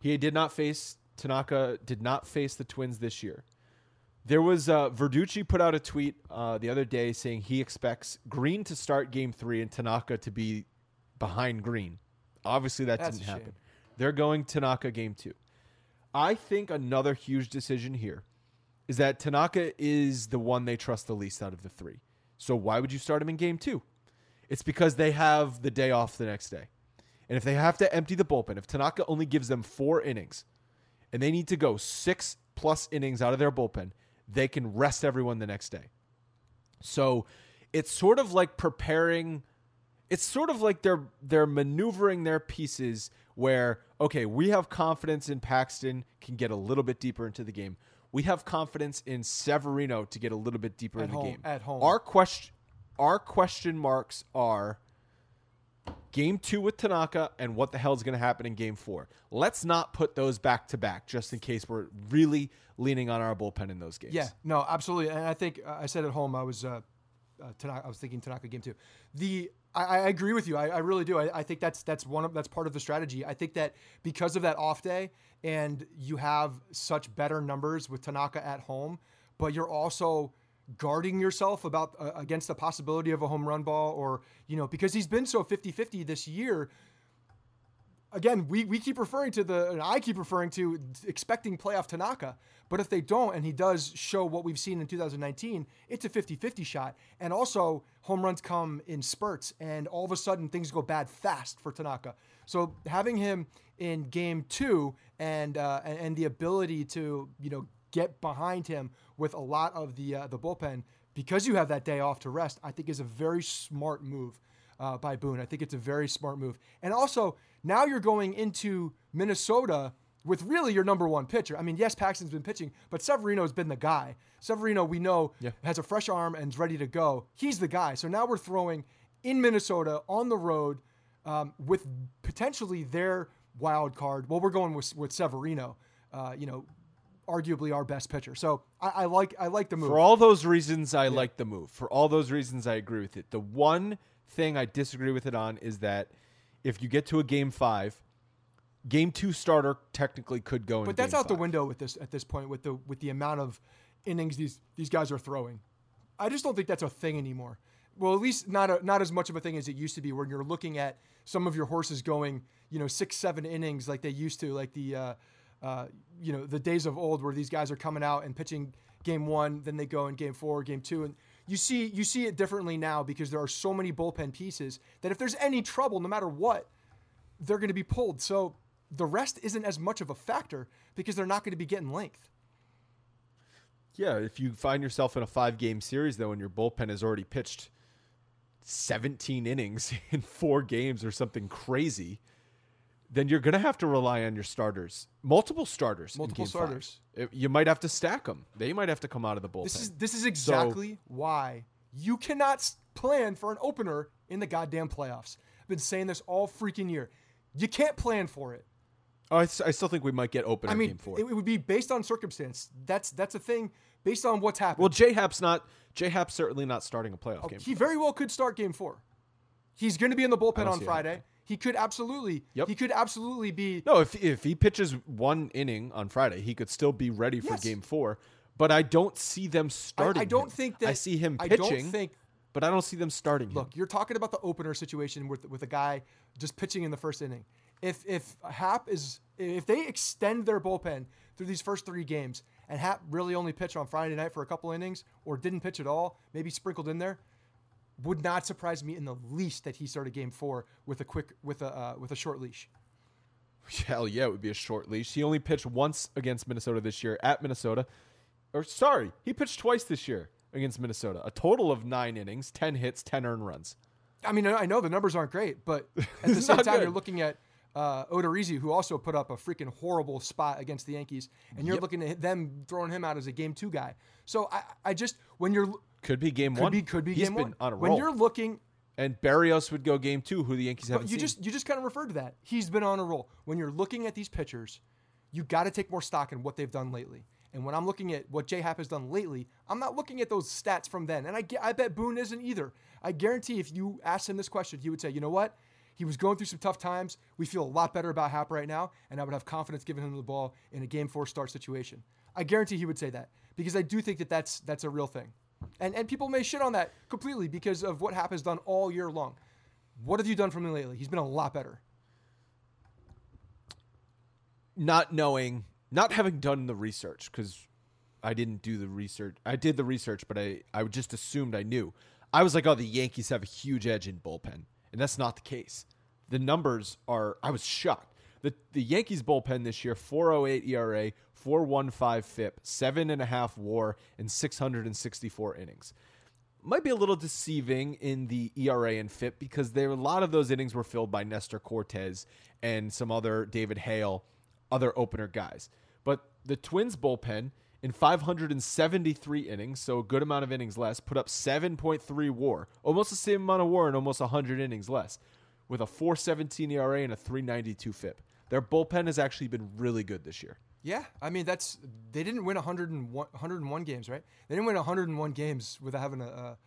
Tanaka did not face the Twins this year. There was Verducci put out a tweet the other day saying he expects Green to start game 3 and Tanaka to be behind Green. Obviously, that didn't happen. They're going Tanaka game 2. I think another huge decision here is that Tanaka is the one they trust the least out of the 3. So why would you start him in game 2? It's because they have the day off the next day. And if they have to empty the bullpen, if Tanaka only gives them 4 innings and they need to go 6+ innings out of their bullpen, they can rest everyone the next day. So it's sort of like preparing. It's sort of like they're maneuvering their pieces where, okay, we have confidence in Paxton can get a little bit deeper into the game. We have confidence in Severino to get a little bit deeper in the game. At home. Our question marks are game 2 with Tanaka and what the hell is going to happen in game 4. Let's not put those back to back just in case we're really leaning on our bullpen in those games. Yeah, no, absolutely. And I think I said at home I was thinking Tanaka game 2. I agree with you. I really do. I think that's part of the strategy. I think that because of that off day and you have such better numbers with Tanaka at home, but you're also guarding yourself against the possibility of a home run ball or, because he's been so 50-50 this year. Again, we keep referring to and I keep referring to expecting playoff Tanaka, but if they don't, and he does show what we've seen in 2019, it's a 50-50 shot. And also home runs come in spurts and all of a sudden things go bad fast for Tanaka. So having him in game 2 and the ability to, get behind him with a lot of the bullpen because you have that day off to rest, I think is a very smart move by Boone. I think it's a very smart move. And also, now you're going into Minnesota with really your number 1 pitcher. I mean, yes, Paxton's been pitching, but Severino's been the guy. Severino, we know, has a fresh arm and is ready to go. He's the guy. So now we're throwing in Minnesota on the road with potentially their wild card. Well, we're going with Severino, arguably our best pitcher. So I like the move. For all those reasons, I like the move. For all those reasons, I agree with it. The one thing I disagree with it on is that if you get to a game 5, game 2 starter technically could go in. But that's out the window at this point with the amount of innings these guys are throwing. I just don't think that's a thing anymore. Well, at least not as much of a thing as it used to be, when you're looking at some of your horses going 6-7 innings like they used to, like the days of old where these guys are coming out and pitching game 1, then they go in game 4, game 2, and you see it differently now because there are so many bullpen pieces that if there's any trouble, no matter what, they're going to be pulled. So the rest isn't as much of a factor because they're not going to be getting length. Yeah, if you find yourself in a 5-game series, though, and your bullpen has already pitched 17 innings in 4 games or something crazy, then you're going to have to rely on your starters. Multiple starters. You might have to stack them. They might have to come out of the bullpen. This is exactly why you cannot plan for an opener in the goddamn playoffs. I've been saying this all freaking year. You can't plan for it. Oh, I still think we might get open in game 4. It would be based on circumstance. That's a thing based on what's happened. Well, J-Hap's certainly not starting a playoff game. He very well could start game 4. He's going to be in the bullpen on Friday. He could absolutely. Yep. He could absolutely be. No, if he pitches 1 inning on Friday, he could still be ready for game 4. But I don't see them starting. I don't think that. I see him pitching. But I don't see them starting him. Look, you're talking about the opener situation with a guy just pitching in the first inning. If they extend their bullpen through these first 3 games and Happ really only pitched on Friday night for a couple innings or didn't pitch at all, maybe sprinkled in there, would not surprise me in the least that he started game 4 with a short leash. Hell yeah, it would be a short leash. He only pitched once against Minnesota this year at Minnesota. He pitched twice this year against Minnesota. A total of 9 innings, 10 hits, 10 earned runs. I mean, I know the numbers aren't great, but at the same time, good. you're looking at Odorizzi, who also put up a freaking horrible spot against the Yankees, and you're looking at them throwing him out as a game 2 guy. So I just, when you're... Could be game 1. Could be He's game been 1. on a When roll. you're looking... And Barrios would go game 2, who the Yankees haven't you seen. You just kind of referred to that. He's been on a roll. When you're looking at these pitchers, you got to take more stock in what they've done lately. And when I'm looking at what J-Happ has done lately, I'm not looking at those stats from then. And I bet Boone isn't either. I guarantee if you asked him this question, he would say, you know what? He was going through some tough times. We feel a lot better about Happ right now, and I would have confidence giving him the ball in a game 4 start situation. I guarantee he would say that because I do think that that's a real thing. And people may shit on that completely because of what Happ has done all year long. What have you done for me lately? He's been a lot better. Not having done the research, because I didn't do the research. I did the research, but I just assumed I knew. I was like, oh, the Yankees have a huge edge in bullpen. And that's not the case. The numbers are, I was shocked. The Yankees bullpen this year, 4.08 ERA, 4.15 FIP, 7.5 WAR, and 664 innings. Might be a little deceiving in the ERA and FIP because a lot of those innings were filled by Nestor Cortez and some other David Hale, other opener guys. But the Twins bullpen in 573 innings, so a good amount of innings less, put up 7.3 WAR, almost the same amount of WAR and almost 100 innings less, with a 4.17 ERA and a 3.92 FIP. Their bullpen has actually been really good this year. Yeah, I mean they didn't win 101 games, right? They didn't win 101 games without having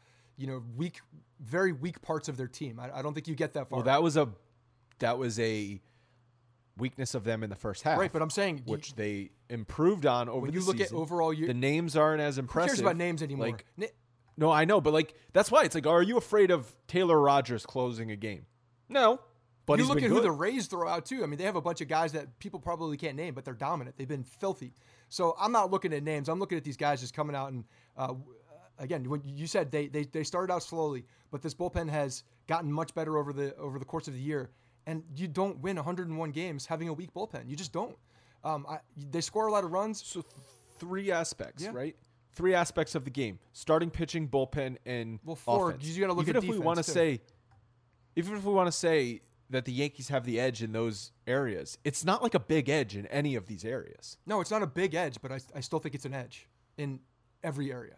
very weak parts of their team. I don't think you get that far. Well, that was a weakness of them in the first half, right? But I'm saying which they improved on over the season. When you look at overall, the names aren't as impressive. Who cares about names anymore? No, I know, but that's why it's like, are you afraid of Taylor Rogers closing a game? No. But you look at who the Rays throw out too. I mean, they have a bunch of guys that people probably can't name, but they're dominant. They've been filthy. So I'm not looking at names. I'm looking at these guys just coming out and again, when you said they started out slowly, but this bullpen has gotten much better over the course of the year. And you don't win 101 games having a weak bullpen. You just don't. They score a lot of runs. So 3 aspects, right? 3 aspects of the game: starting pitching, bullpen, and 4. Offense. You got to look even at if defense we want to too. say, even if we want to say that the Yankees have the edge in those areas, it's not like a big edge in any of these areas. No, it's not a big edge, but I still think it's an edge in every area.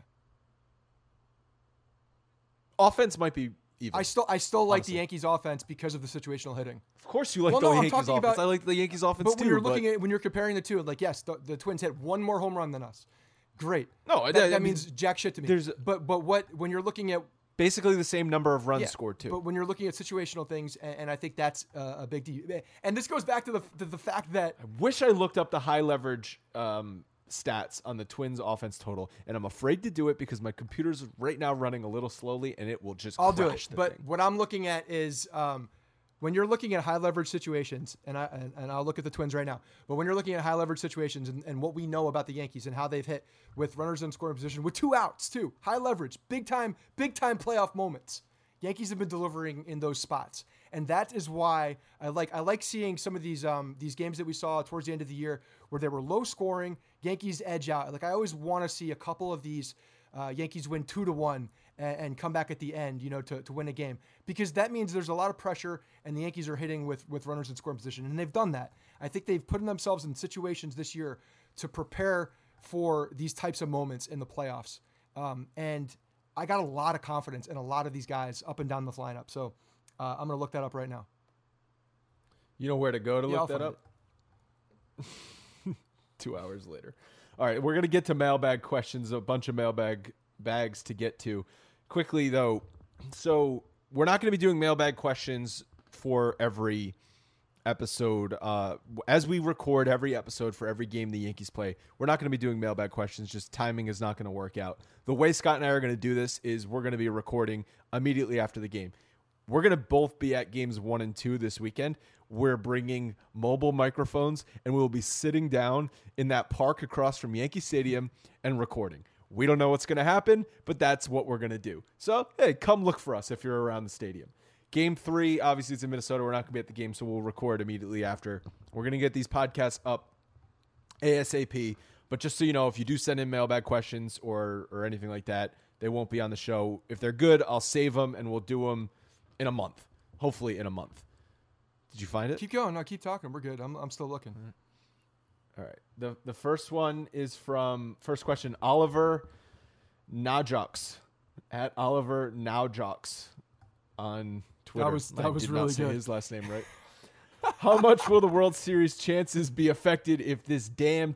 Offense might be even. I still like honestly. the Yankees offense because of the situational hitting. Of course you like Well, the no, I'm Yankees talking offense. about- I like the Yankees offense But too. when you're looking at when you're comparing the two, like yes, the Twins hit one more home run than us. Great. No, that I mean, means jack shit to me. But when you're looking at basically the same number of runs scored too. But when you're looking at situational things, and I think that's a big deal. And this goes back to the fact that I wish I looked up the high leverage stats on the Twins offense total, and I'm afraid to do it because my computer's right now running a little slowly, and it will just I'll do crash it. the But thing. what I'm looking at is when you're looking at high leverage situations, and I'll look at the Twins right now. But when you're looking at high leverage situations and what we know about the Yankees and how they've hit with runners in scoring position with 2 outs too, high leverage, big time playoff moments. Yankees have been delivering in those spots, and that is why I like seeing some of these games that we saw towards the end of the year where they were low scoring. Yankees edge out. Like I always want to see a couple of these Yankees win 2-1 and come back at the end, to win a game, because that means there's a lot of pressure and the Yankees are hitting with runners in scoring position, and they've done that. I think they've put themselves in situations this year to prepare for these types of moments in the playoffs, and I got a lot of confidence in a lot of these guys up and down the lineup. So I'm going to look that up right now. You know where to go to Yeah, look I'll that find up? 2 hours later. All right, we're going to get to mailbag questions, a bunch of bags to get to. Quickly, though, so we're not going to be doing mailbag questions for every episode. As we record every episode for every game the Yankees play, we're not going to be doing mailbag questions. Just timing is not going to work out. The way Scott and I are going to do this is we're going to be recording immediately after the game. we're going to both be at games 1 and 2 this weekend. We're bringing mobile microphones, and we'll be sitting down in that park across from Yankee Stadium and recording. We don't know what's going to happen, but that's what we're going to do. So, hey, come look for us if you're around the stadium. Game 3, obviously, it's in Minnesota. We're not going to be at the game, so we'll record immediately after. We're going to get these podcasts up ASAP. But just so you know, if you do send in mailbag questions or anything like that, they won't be on the show. If they're good, I'll save them, and we'll do them in a month. Hopefully in a month. Did you find it? Keep going. No, keep talking. We're good. I'm still looking. All right. The first one is from, first question, Oliver Naujoks, at Oliver Naujoks on Twitter. That was really say good. His last name right. How much will the World Series chances be affected if this damn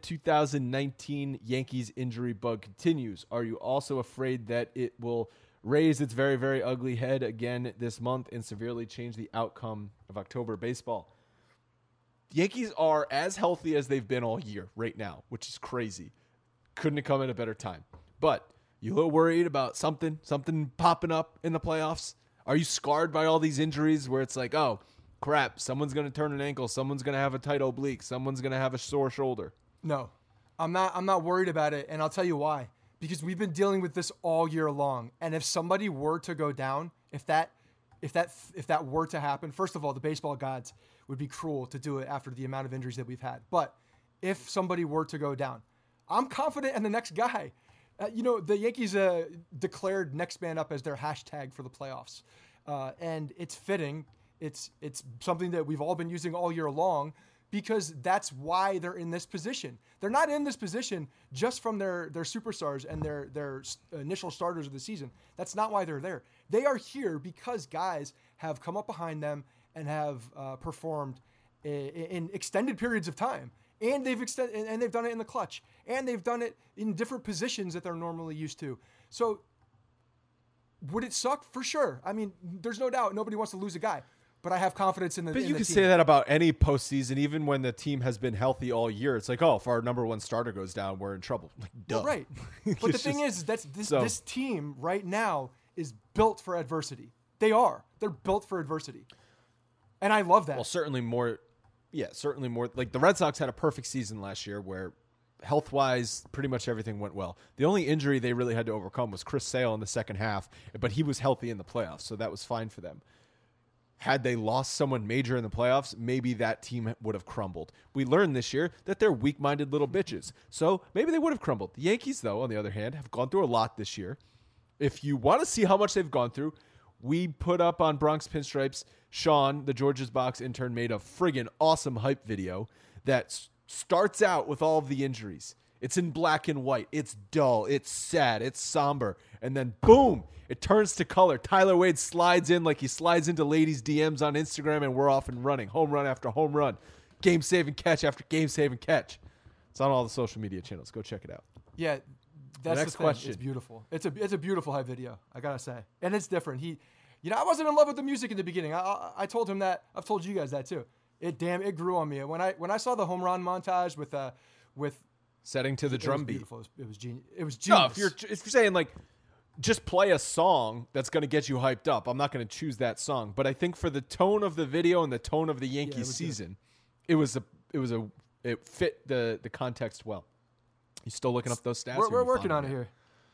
2019 Yankees injury bug continues? Are you also afraid that it will raise its very, very ugly head again this month and severely change the outcome of October baseball? The Yankees are as healthy as they've been all year right now, which is crazy. Couldn't have come at a better time. But you a little worried about something popping up in the playoffs? Are you scarred by all these injuries where it's like, oh, crap, someone's going to turn an ankle, someone's going to have a tight oblique, someone's going to have a sore shoulder? No, I'm not worried about it, and I'll tell you why. Because we've been dealing with this all year long, and if somebody were to go down, if that were to happen, first of all, the baseball gods would be cruel to do it after the amount of injuries that we've had. But if somebody were to go down, I'm confident in the next guy. The Yankees declared next man up as their hashtag for the playoffs, and it's fitting. It's something that we've all been using all year long, because that's why they're in this position. They're not in this position just from their superstars and their initial starters of the season. That's not why they're there. They are here because guys have come up behind them and have performed in extended periods of time. And they've done it in the clutch. And they've done it in different positions that they're normally used to. So would it suck? For sure. I mean, there's no doubt nobody wants to lose a guy. But I have confidence in the team. But you can say that about any postseason, even when the team has been healthy all year. It's like, oh, if our number one starter goes down, we're in trouble. Like, duh. Well, right. But the thing is, this team right now is built for adversity. They are. They're built for adversity. And I love that. Well, certainly more. Yeah, certainly more. Like the Red Sox had a perfect season last year where health-wise, pretty much everything went well. The only injury they really had to overcome was Chris Sale in the second half, but he was healthy in the playoffs, so that was fine for them. Had they lost someone major in the playoffs, maybe that team would have crumbled. We learned this year that they're weak-minded little bitches. So maybe they would have crumbled. The Yankees, though, on the other hand, have gone through a lot this year. If you want to see how much they've gone through, we put up on Bronx Pinstripes, Sean, the George's Box intern, made a friggin' awesome hype video that starts out with all of the injuries. It's in black and white. It's dull. It's sad. It's somber. And then, boom, it turns to color. Tyler Wade slides in like he slides into ladies' DMs on Instagram, and we're off and running. Home run after home run. Game-saving catch after game-saving catch. It's on all the social media channels. Go check it out. Yeah, that's next the thing. question. It's beautiful. It's a beautiful hype video, I got to say. And it's different. I wasn't in love with the music in the beginning. I told him that. I've told you guys that, too. It grew on me. When I saw the home run montage with setting to the drum beat. It was genius. It was genius. No, if you're saying like just play a song that's going to get you hyped up, I'm not going to choose that song. But I think for the tone of the video and the tone of the Yankees season, it fit the context well. You still looking up those stats? We're working on it here.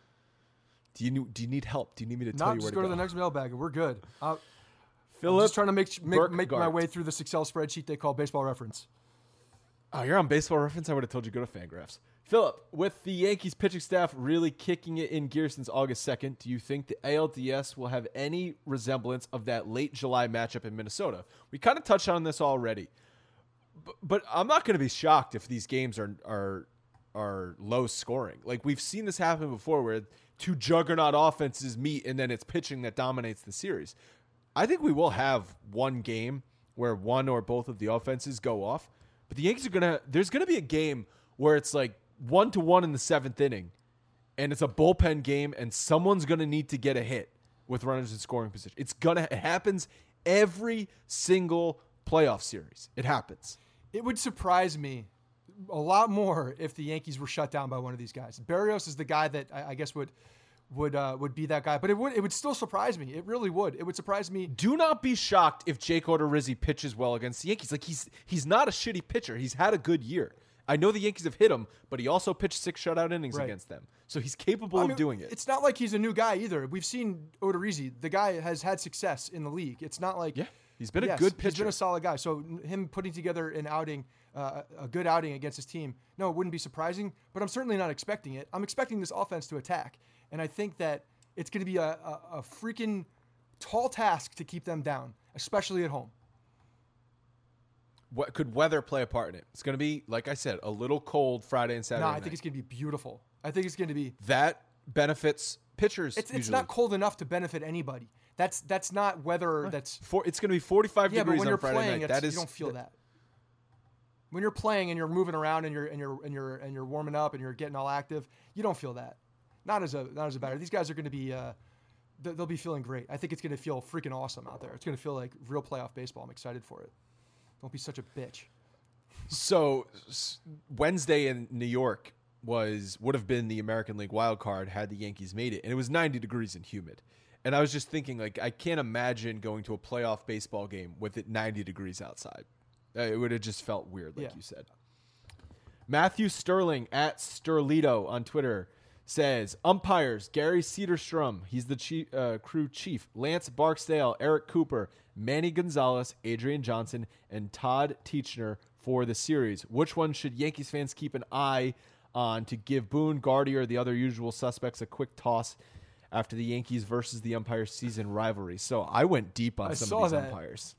Do you need help? Do you need me to tell you where to go? Just go to the next mailbag and we're good. I'm Philip, just trying to make my way through this Excel spreadsheet they call Baseball Reference. Oh, you're on Baseball Reference? I would have told you to go to Fangraphs. Philip, with the Yankees pitching staff really kicking it in gear since August 2nd, do you think the ALDS will have any resemblance of that late July matchup in Minnesota? We kind of touched on this already, but I'm not going to be shocked if these games are low scoring. Like we've seen this happen before where two juggernaut offenses meet and then it's pitching that dominates the series. I think we will have one game where one or both of the offenses go off. But the Yankees there's going to be a game where it's like 1-1 in the 7th inning, and it's a bullpen game, and someone's going to need to get a hit with runners in scoring position. It happens every single playoff series. It happens. It would surprise me a lot more if the Yankees were shut down by one of these guys. Barrios is the guy that I guess would would be that guy. But it would still surprise me. It really would. It would surprise me. Do not be shocked if Jake Odorizzi pitches well against the Yankees. Like he's not a shitty pitcher. He's had a good year. I know the Yankees have hit him, but he also pitched 6 shutout innings against them. So he's capable of doing it. It's not like he's a new guy either. We've seen Odorizzi. The guy has had success in the league. It's not like he's been a good pitcher. He's been a solid guy. So him putting together an outing, a good outing against his team, no, it wouldn't be surprising. But I'm certainly not expecting it. I'm expecting this offense to attack, and I think that it's going to be a freaking tall task to keep them down, especially at home. What could weather play a part in it? It's going to be, like I said, a little cold Friday and Saturday No, I think it's going to be beautiful. I think it's going to be that benefits pitchers. It's not cold enough to benefit anybody. That's not weather. It's going to be 45 but degrees when on you're Friday playing, night. you don't feel that. When you're playing and you're moving around and you're warming up and you're getting all active, you don't feel that. Not as a batter. These guys are going to be they'll be feeling great. I think it's going to feel freaking awesome out there. It's going to feel like real playoff baseball. I'm excited for it. Don't be such a bitch. So Wednesday in New York would have been the American League wild card had the Yankees made it, and it was 90 degrees and humid. And I was just thinking, like, I can't imagine going to a playoff baseball game with it 90 degrees outside. It would have just felt weird, like you said. Matthew Sterling at Sterlito on Twitter says, umpires, Gary Cederstrom, he's the crew chief, Lance Barksdale, Eric Cooper, Manny Gonzalez, Adrian Johnson, and Todd Teachner for the series. Which one should Yankees fans keep an eye on to give Boone, Guardy, or the other usual suspects a quick toss after the Yankees versus the umpires season rivalry? So I went deep on some of these umpires.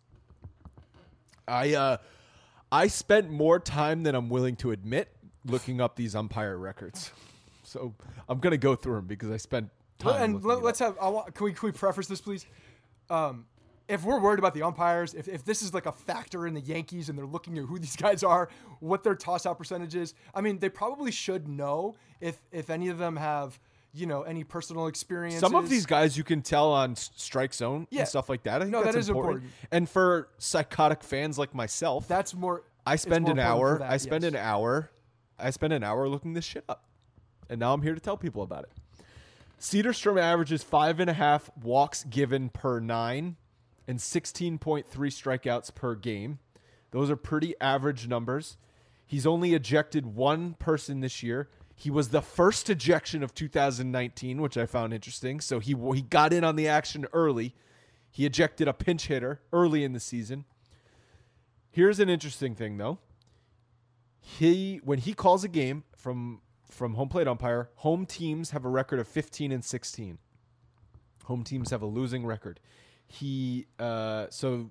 I spent more time than I'm willing to admit looking up these umpire records. So I'm going to go through them because I spent time. And let's have. Can we preface this, please? If we're worried about the umpires, if this is like a factor in the Yankees and they're looking at who these guys are, what their toss-out percentage is, I mean, they probably should know if any of them have, any personal experiences. Some of these guys you can tell on strike zone and stuff like that. I think that's important. And for psychotic fans like myself, that's more. I spend an hour. I spend an hour looking this shit up. And now I'm here to tell people about it. Cederstrom averages 5.5 walks given per 9 and 16.3 strikeouts per game. Those are pretty average numbers. He's only ejected one person this year. He was the first ejection of 2019, which I found interesting. So he got in on the action early. He ejected a pinch hitter early in the season. Here's an interesting thing, though. When he calls a game from home plate umpire, home teams have a record of 15-16. Home teams have a losing record. Take for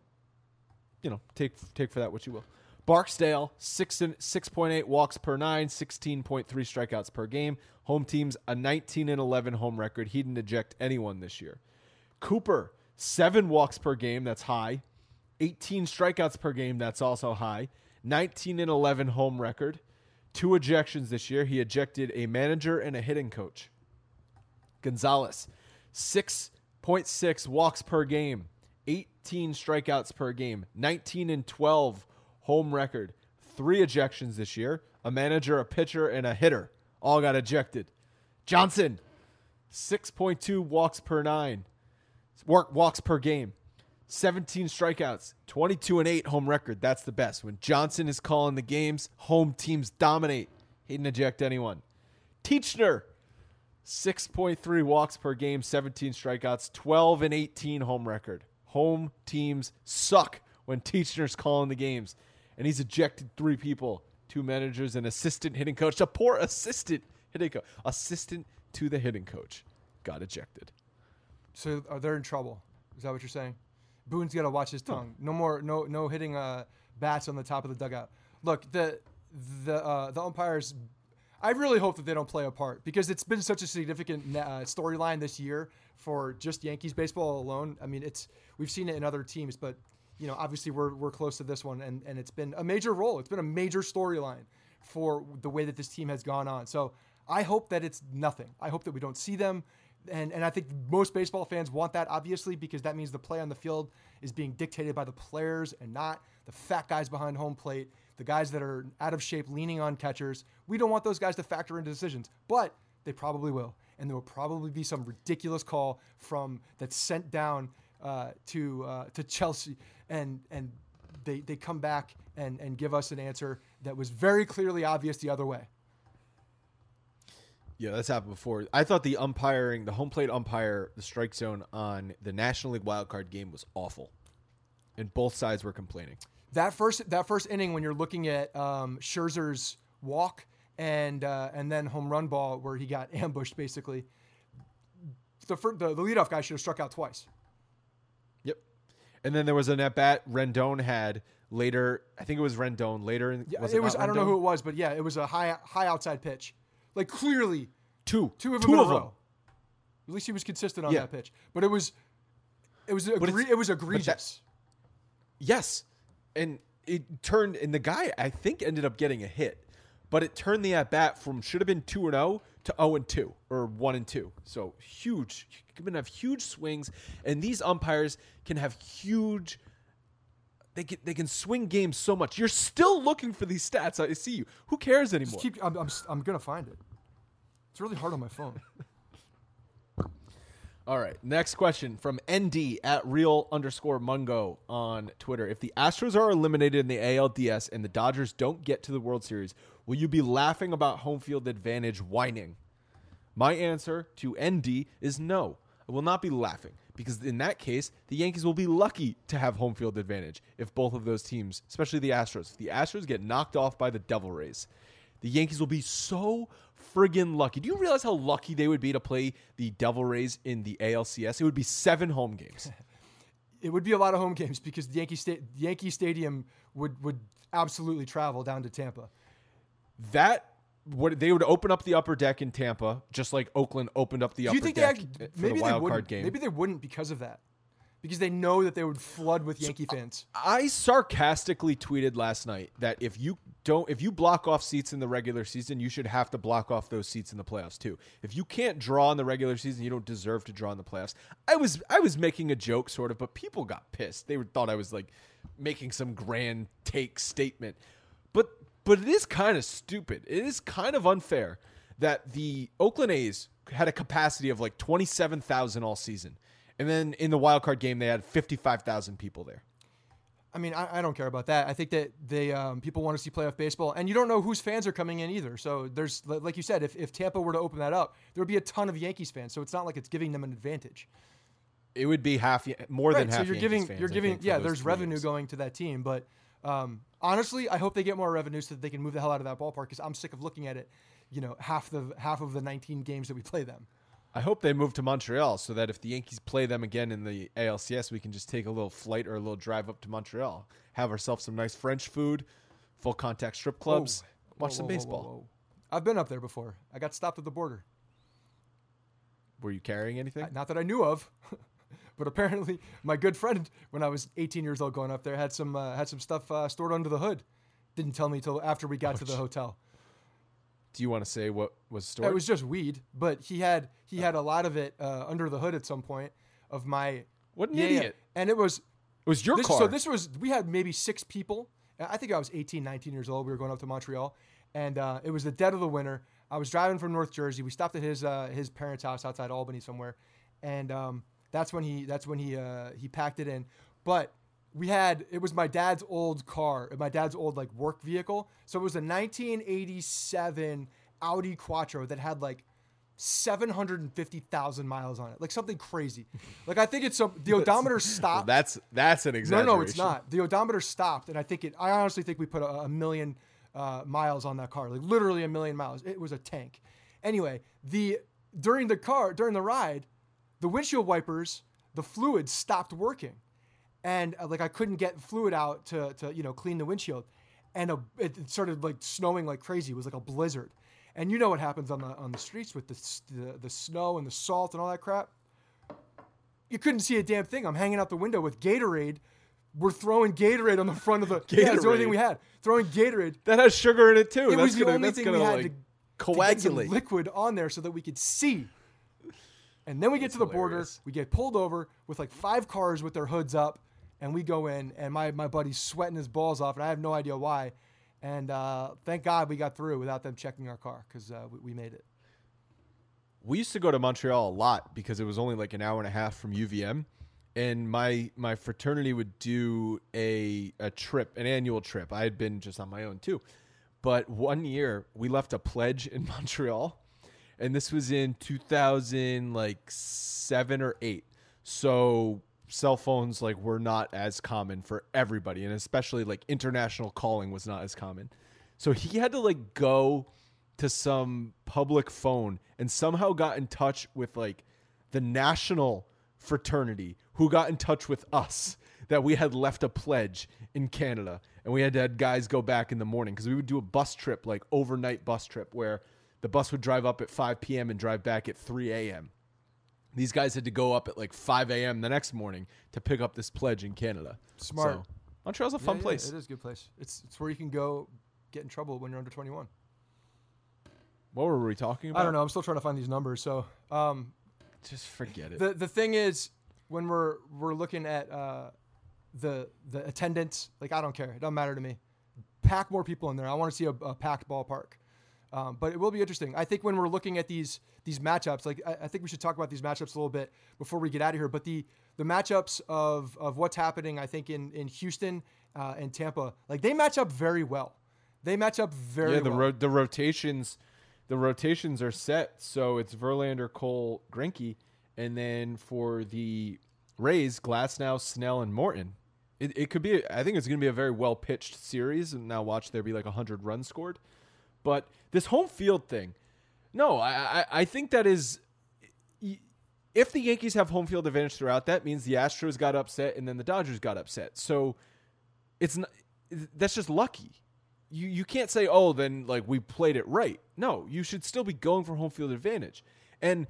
that what you will. Barksdale, 6.8 walks per 9, 16.3 strikeouts per game. Home teams, a 19-11 home record. He didn't eject anyone this year. Cooper, 7 walks per game. That's high. 18 strikeouts per game. That's also high. 19-11 home record. 2 ejections this year. He ejected a manager and a hitting coach. Gonzalez, 6.6 walks per game. 18 strikeouts per game. 19-12 home record. 3 ejections this year. A manager, a pitcher, and a hitter all got ejected. Johnson, 6.2 walks per 9. Walks per game. 17 strikeouts. 22-8 home record. That's the best. When Johnson is calling the games, home teams dominate. He didn't eject anyone. Teachner, 6.3 walks per game, 17 strikeouts, 12-18 home record. Home teams suck when Teachner's calling the games. And he's ejected 3 people, 2 managers, and assistant hitting coach. A poor assistant hitting coach. Assistant to the hitting coach got ejected. So they're in trouble. Is that what you're saying? Boone's got to watch his tongue. No hitting bats on the top of the dugout. Look, the umpires, I really hope that they don't play a part because it's been such a significant storyline this year for just Yankees baseball alone. I mean, we've seen it in other teams, but obviously we're close to this one, and it's been a major role. It's been a major storyline for the way that this team has gone on. So I hope that it's nothing. I hope that we don't see them. And I think most baseball fans want that, obviously, because that means the play on the field is being dictated by the players and not the fat guys behind home plate, the guys that are out of shape leaning on catchers. We don't want those guys to factor into decisions, but they probably will. and there will probably be some ridiculous call that's sent down to Chelsea, and they come back and give us an answer that was very clearly obvious the other way. Yeah, that's happened before. I thought the home plate umpire, the strike zone on the National League wildcard game was awful, and both sides were complaining. That first inning, when you're looking at Scherzer's walk and then home run ball where he got ambushed, basically, the leadoff guy should have struck out twice. Yep. And then there was an at bat Rendon had later. I think it was Rendon later. It was. I don't know who it was, but yeah, it was a high outside pitch. Like clearly, two of them in a row. At least he was consistent on that pitch, but it was egregious. Yes, and it turned, and the guy I think ended up getting a hit, but it turned the at bat from should have been 2-0 to 0-2 or 1-2. So huge. You can have huge swings, and these umpires can have huge. They can swing games so much. You're still looking for these stats. I see you. Who cares anymore? I'm gonna find it. It's really hard on my phone. All right. Next question from ND at @real_Mungo on Twitter. If the Astros are eliminated in the ALDS and the Dodgers don't get to the World Series, will you be laughing about home field advantage whining? My answer to ND is no. I will not be laughing, because in that case, the Yankees will be lucky to have home field advantage if both of those teams, especially the Astros, if the Astros get knocked off by the Devil Rays, the Yankees will be so friggin' lucky. Do you realize how lucky they would be to play the Devil Rays in the ALCS? It would be 7 home games. It would be a lot of home games because the Yankee Stadium would absolutely travel down to Tampa. They would open up the upper deck in Tampa, just like Oakland opened up the upper deck for the wild card game. Maybe they wouldn't because of that. Because they know that they would flood with Yankee fans. I sarcastically tweeted last night that if you block off seats in the regular season, you should have to block off those seats in the playoffs too. If you can't draw in the regular season, you don't deserve to draw in the playoffs. I was making a joke sort of, but people got pissed. They thought I was like making some grand take statement. But it is kind of stupid. It is kind of unfair that the Oakland A's had a capacity of like 27,000 all season. And then in the wild card game, they had 55,000 people there. I mean, I don't care about that. I think that people want to see playoff baseball, and you don't know whose fans are coming in either. So there's, like you said, if Tampa were to open that up, there would be a ton of Yankees fans. So it's not like it's giving them an advantage. It would be more than half. So you're giving, there's revenue going to that team, but. Honestly, I hope they get more revenue so that they can move the hell out of that ballpark, because I'm sick of looking at it, half of the 19 games that we play them. I hope they move to Montreal so that if the Yankees play them again in the ALCS, we can just take a little flight or a little drive up to Montreal, have ourselves some nice French food, full contact strip clubs, watch some baseball. Whoa. I've been up there before. I got stopped at the border. Were you carrying anything? Not that I knew of. But apparently, my good friend, when I was 18 years old going up there, had some stuff stored under the hood. Didn't tell me till after we got to the hotel. Do you want to say what was stored? It was just weed, but he had a lot of it under the hood at some point of my. What an idiot! Yeah. And it was your car. So we had maybe 6 people. I think I was 18, 19 years old. We were going up to Montreal, and it was the dead of the winter. I was driving from North Jersey. We stopped at his parents' house outside Albany somewhere, and that's when he packed it in. But it was my dad's old car, my dad's old like work vehicle. So it was a 1987 Audi Quattro that had like 750,000 miles on it, like something crazy. Like I think the odometer stopped. Well, that's an exaggeration. No, it's not. The odometer stopped, and I honestly think we put a million miles on that car, like literally a million miles. It was a tank. Anyway, during the ride, the windshield wipers, the fluid stopped working, and I couldn't get fluid out to clean the windshield, and it started like snowing like crazy. It was like a blizzard, and you know what happens on the streets with the snow and the salt and all that crap. You couldn't see a damn thing. I'm hanging out the window with Gatorade. We're throwing Gatorade on the front of the. Gatorade. Yeah, that's the only thing we had. Throwing Gatorade. That has sugar in it too. It was the only thing we had to coagulate. To get some liquid on there so that we could see. And then we get to the border, we get pulled over with like 5 cars with their hoods up, and we go in, and my buddy's sweating his balls off, and I have no idea why. And thank God we got through without them checking our car, because we made it. we used to go to Montreal a lot because it was only like an hour and a half from UVM. And my fraternity would do a trip, an annual trip. I had been just on my own too. But one year we left a pledge in Montreal, and this was in 2007 or 8. So cell phones like were not as common for everybody, and especially like international calling was not as common. So he had to like go to some public phone and somehow got in touch with like the national fraternity who got in touch with us that we had left a pledge in Canada, and we had to have guys go back in the morning because we would do a bus trip, like overnight bus trip, where the bus would drive up at 5 p.m. and drive back at 3 a.m. These guys had to go up at like 5 a.m. the next morning to pick up this pledge in Canada. Smart. So, Montreal's a fun place. It is a good place. It's where you can go get in trouble when you're under 21. What were we talking about? I don't know. I'm still trying to find these numbers. So just forget it. The thing is, when we're looking at the attendance, like I don't care. It doesn't matter to me. Pack more people in there. I want to see a packed ballpark. But it will be interesting. I think when we're looking at these matchups, like I think we should talk about these matchups a little bit before we get out of here. But the matchups of what's happening, I think in Houston and Tampa, like they match up very well. They match up very well. The rotations are set. So it's Verlander, Cole, Greinke, and then for the Rays, Glasnow, Snell, and Morton. It could be. I think it's going to be a very well pitched series. And now watch there be like 100 runs scored. But this home field thing, no, I think that is, if the Yankees have home field advantage throughout, that means the Astros got upset and then the Dodgers got upset. So it's not, that's just lucky. You can't say, oh, then like we played it right. No, you should still be going for home field advantage. And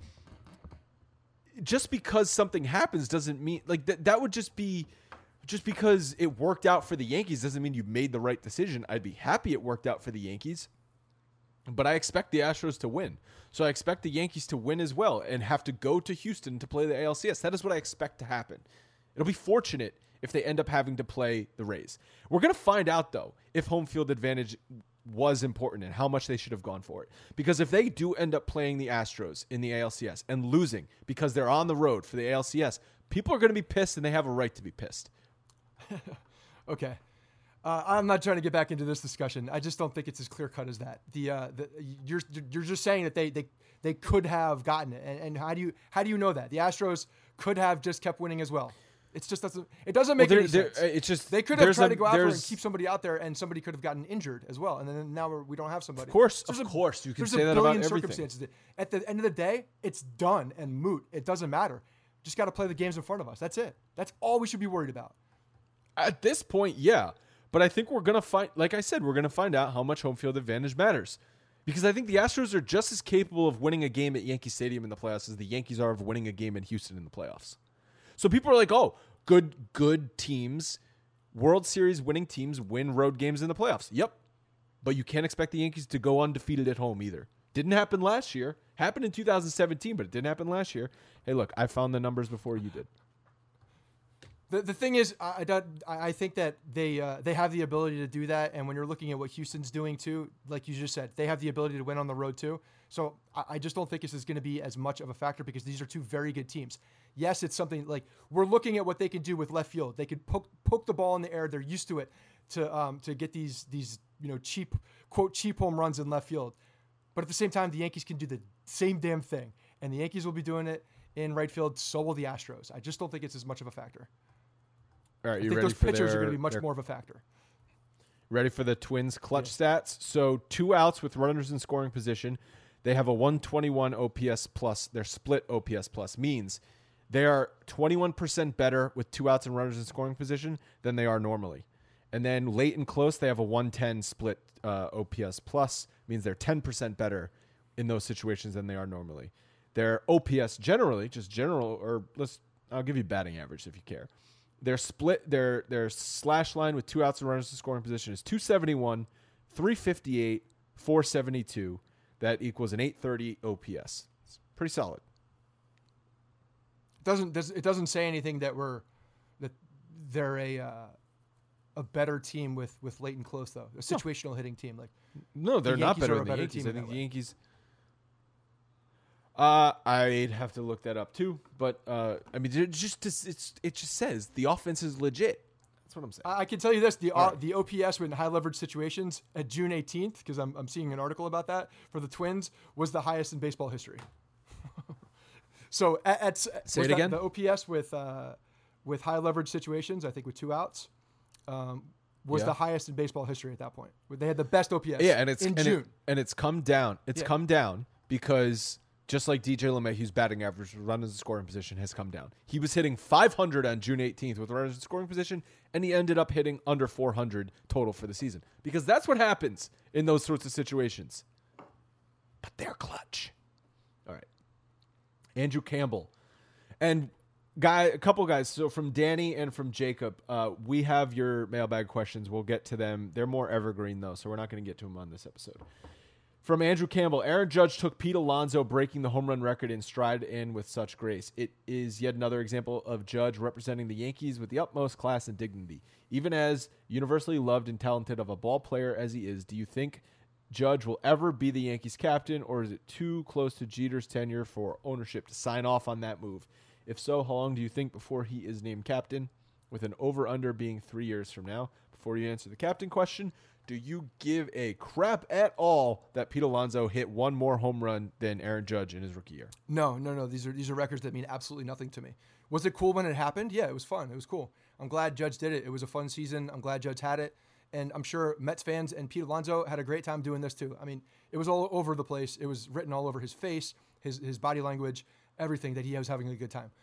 just because something happens doesn't mean like that would just be. Just because it worked out for the Yankees doesn't mean you made the right decision. I'd be happy it worked out for the Yankees, but I expect the Astros to win. So I expect the Yankees to win as well and have to go to Houston to play the ALCS. That is what I expect to happen. It'll be fortunate if they end up having to play the Rays. We're going to find out, though, if home field advantage was important and how much they should have gone for it. Because if they do end up playing the Astros in the ALCS and losing because they're on the road for the ALCS, people are going to be pissed, and they have a right to be pissed. Okay. I'm not trying to get back into this discussion. I just don't think it's as clear cut as that. You're just saying that they could have gotten it, and how do you know that the Astros could have just kept winning as well? It doesn't make any sense. It's just they could have tried to go out there and keep somebody out there, and somebody could have gotten injured as well, and then now we don't have somebody. Of course, you can say that about everything. Circumstances. At the end of the day, it's done and moot. It doesn't matter. Just got to play the games in front of us. That's it. That's all we should be worried about. At this point, yeah. But I think we're going to find, like I said, we're going to find out how much home field advantage matters. Because I think the Astros are just as capable of winning a game at Yankee Stadium in the playoffs as the Yankees are of winning a game in Houston in the playoffs. So people are like, oh, good teams, World Series winning teams win road games in the playoffs. Yep. But you can't expect the Yankees to go undefeated at home either. Didn't happen last year. Happened in 2017, but it didn't happen last year. Hey, look, I found the numbers before you did. The thing is, I think that they have the ability to do that, and when you're looking at what Houston's doing too, like you just said, they have the ability to win on the road too. So I just don't think this is going to be as much of a factor because these are two very good teams. Yes, it's something like we're looking at what they can do with left field. They could poke the ball in the air. They're used to it to get these cheap home runs in left field. But at the same time, the Yankees can do the same damn thing, and the Yankees will be doing it in right field. So will the Astros. I just don't think it's as much of a factor. All right, I think those pitchers are going to be much more of a factor. Ready for the Twins clutch stats? So 2 outs with runners in scoring position. They have a 121 OPS plus. Their split OPS plus means they are 21% better with 2 outs and runners in scoring position than they are normally. And then late and close, they have a 110 split OPS plus. Means they're 10% better in those situations than they are normally. Their OPS generally, just general, or I'll give you batting average if you care. Their split, their slash line with 2 outs and runners in scoring position is 271, 358, 472. That equals an 830 OPS. It's pretty solid. It doesn't say anything that they're a better team with late and close though. A situational hitting team like. No, they're not better than the better Yankees. I think the Yankees. I'd have to look that up too, but I mean, it just says the offense is legit. That's what I'm saying. I can tell you this: the OPS in high leverage situations at June 18th, because I'm seeing an article about that for the Twins, was the highest in baseball history. So say it again. The OPS with high leverage situations, I think with 2 outs, was the highest in baseball history at that point. They had the best OPS. Yeah, and it's in June. It's come down. It's come down because just like DJ LeMahieu's batting average with runners in scoring position has come down. He was hitting 500 on June 18th with runners in scoring position, and he ended up hitting under 400 total for the season because that's what happens in those sorts of situations. But they're clutch. All right. Andrew Campbell. And a couple guys. So from Danny and from Jacob, we have your mailbag questions. We'll get to them. They're more evergreen, though, so we're not going to get to them on this episode. From Andrew Campbell, Aaron Judge took Pete Alonso breaking the home run record in stride in with such grace. It is yet another example of Judge representing the Yankees with the utmost class and dignity. Even as universally loved and talented of a ball player as he is, do you think Judge will ever be the Yankees captain, or is it too close to Jeter's tenure for ownership to sign off on that move? If so, how long do you think before he is named captain? With an over-under being 3 years from now. Before you answer the captain question, do you give a crap at all that Pete Alonso hit one more home run than Aaron Judge in his rookie year? No. These are records that mean absolutely nothing to me. Was it cool when it happened? Yeah, it was fun. It was cool. I'm glad Judge did it. It was a fun season. I'm glad Judge had it. And I'm sure Mets fans and Pete Alonso had a great time doing this too. I mean, it was all over the place. It was written all over his face, his body language, everything, that he was having a good time.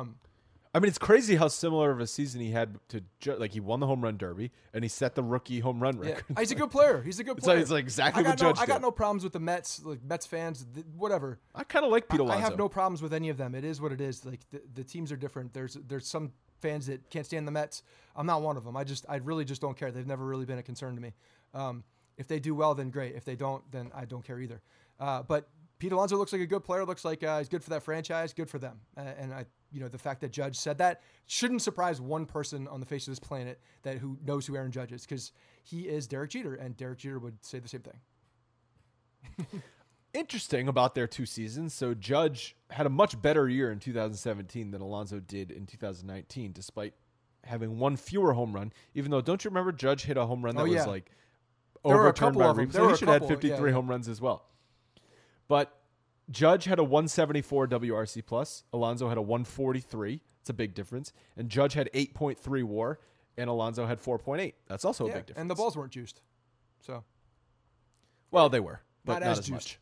I mean, it's crazy how similar of a season he had to like he won the home run derby and he set the rookie home run record. Yeah. He's a good player. He's a good player. It's like exactly what Judge did. I got no problems with the Mets, like Mets fans, whatever. I kind of like Pete Alonso. I have no problems with any of them. It is what it is. Like the teams are different. There's some fans that can't stand the Mets. I'm not one of them. I really just don't care. They've never really been a concern to me. If they do well, then great. If they don't, then I don't care either. But Pete Alonso looks like a good player. Looks like he's good for that franchise. Good for them. And the fact that Judge said that shouldn't surprise one person on the face of this planet who knows who Aaron Judge is, because he is Derek Jeter, and Derek Jeter would say the same thing. Interesting about their 2 seasons. So Judge had a much better year in 2017 than Alonso did in 2019, despite having one fewer home run. Even though, don't you remember Judge hit a home run that was like overturned by Reeves? So he should have had 53 home runs as well. But Judge had a 174 WRC plus. Alonso had a 143. It's a big difference. And Judge had 8.3 WAR, and Alonso had 4.8. That's also a big difference. And the balls weren't juiced. So, well, they were, but not as juiced. much.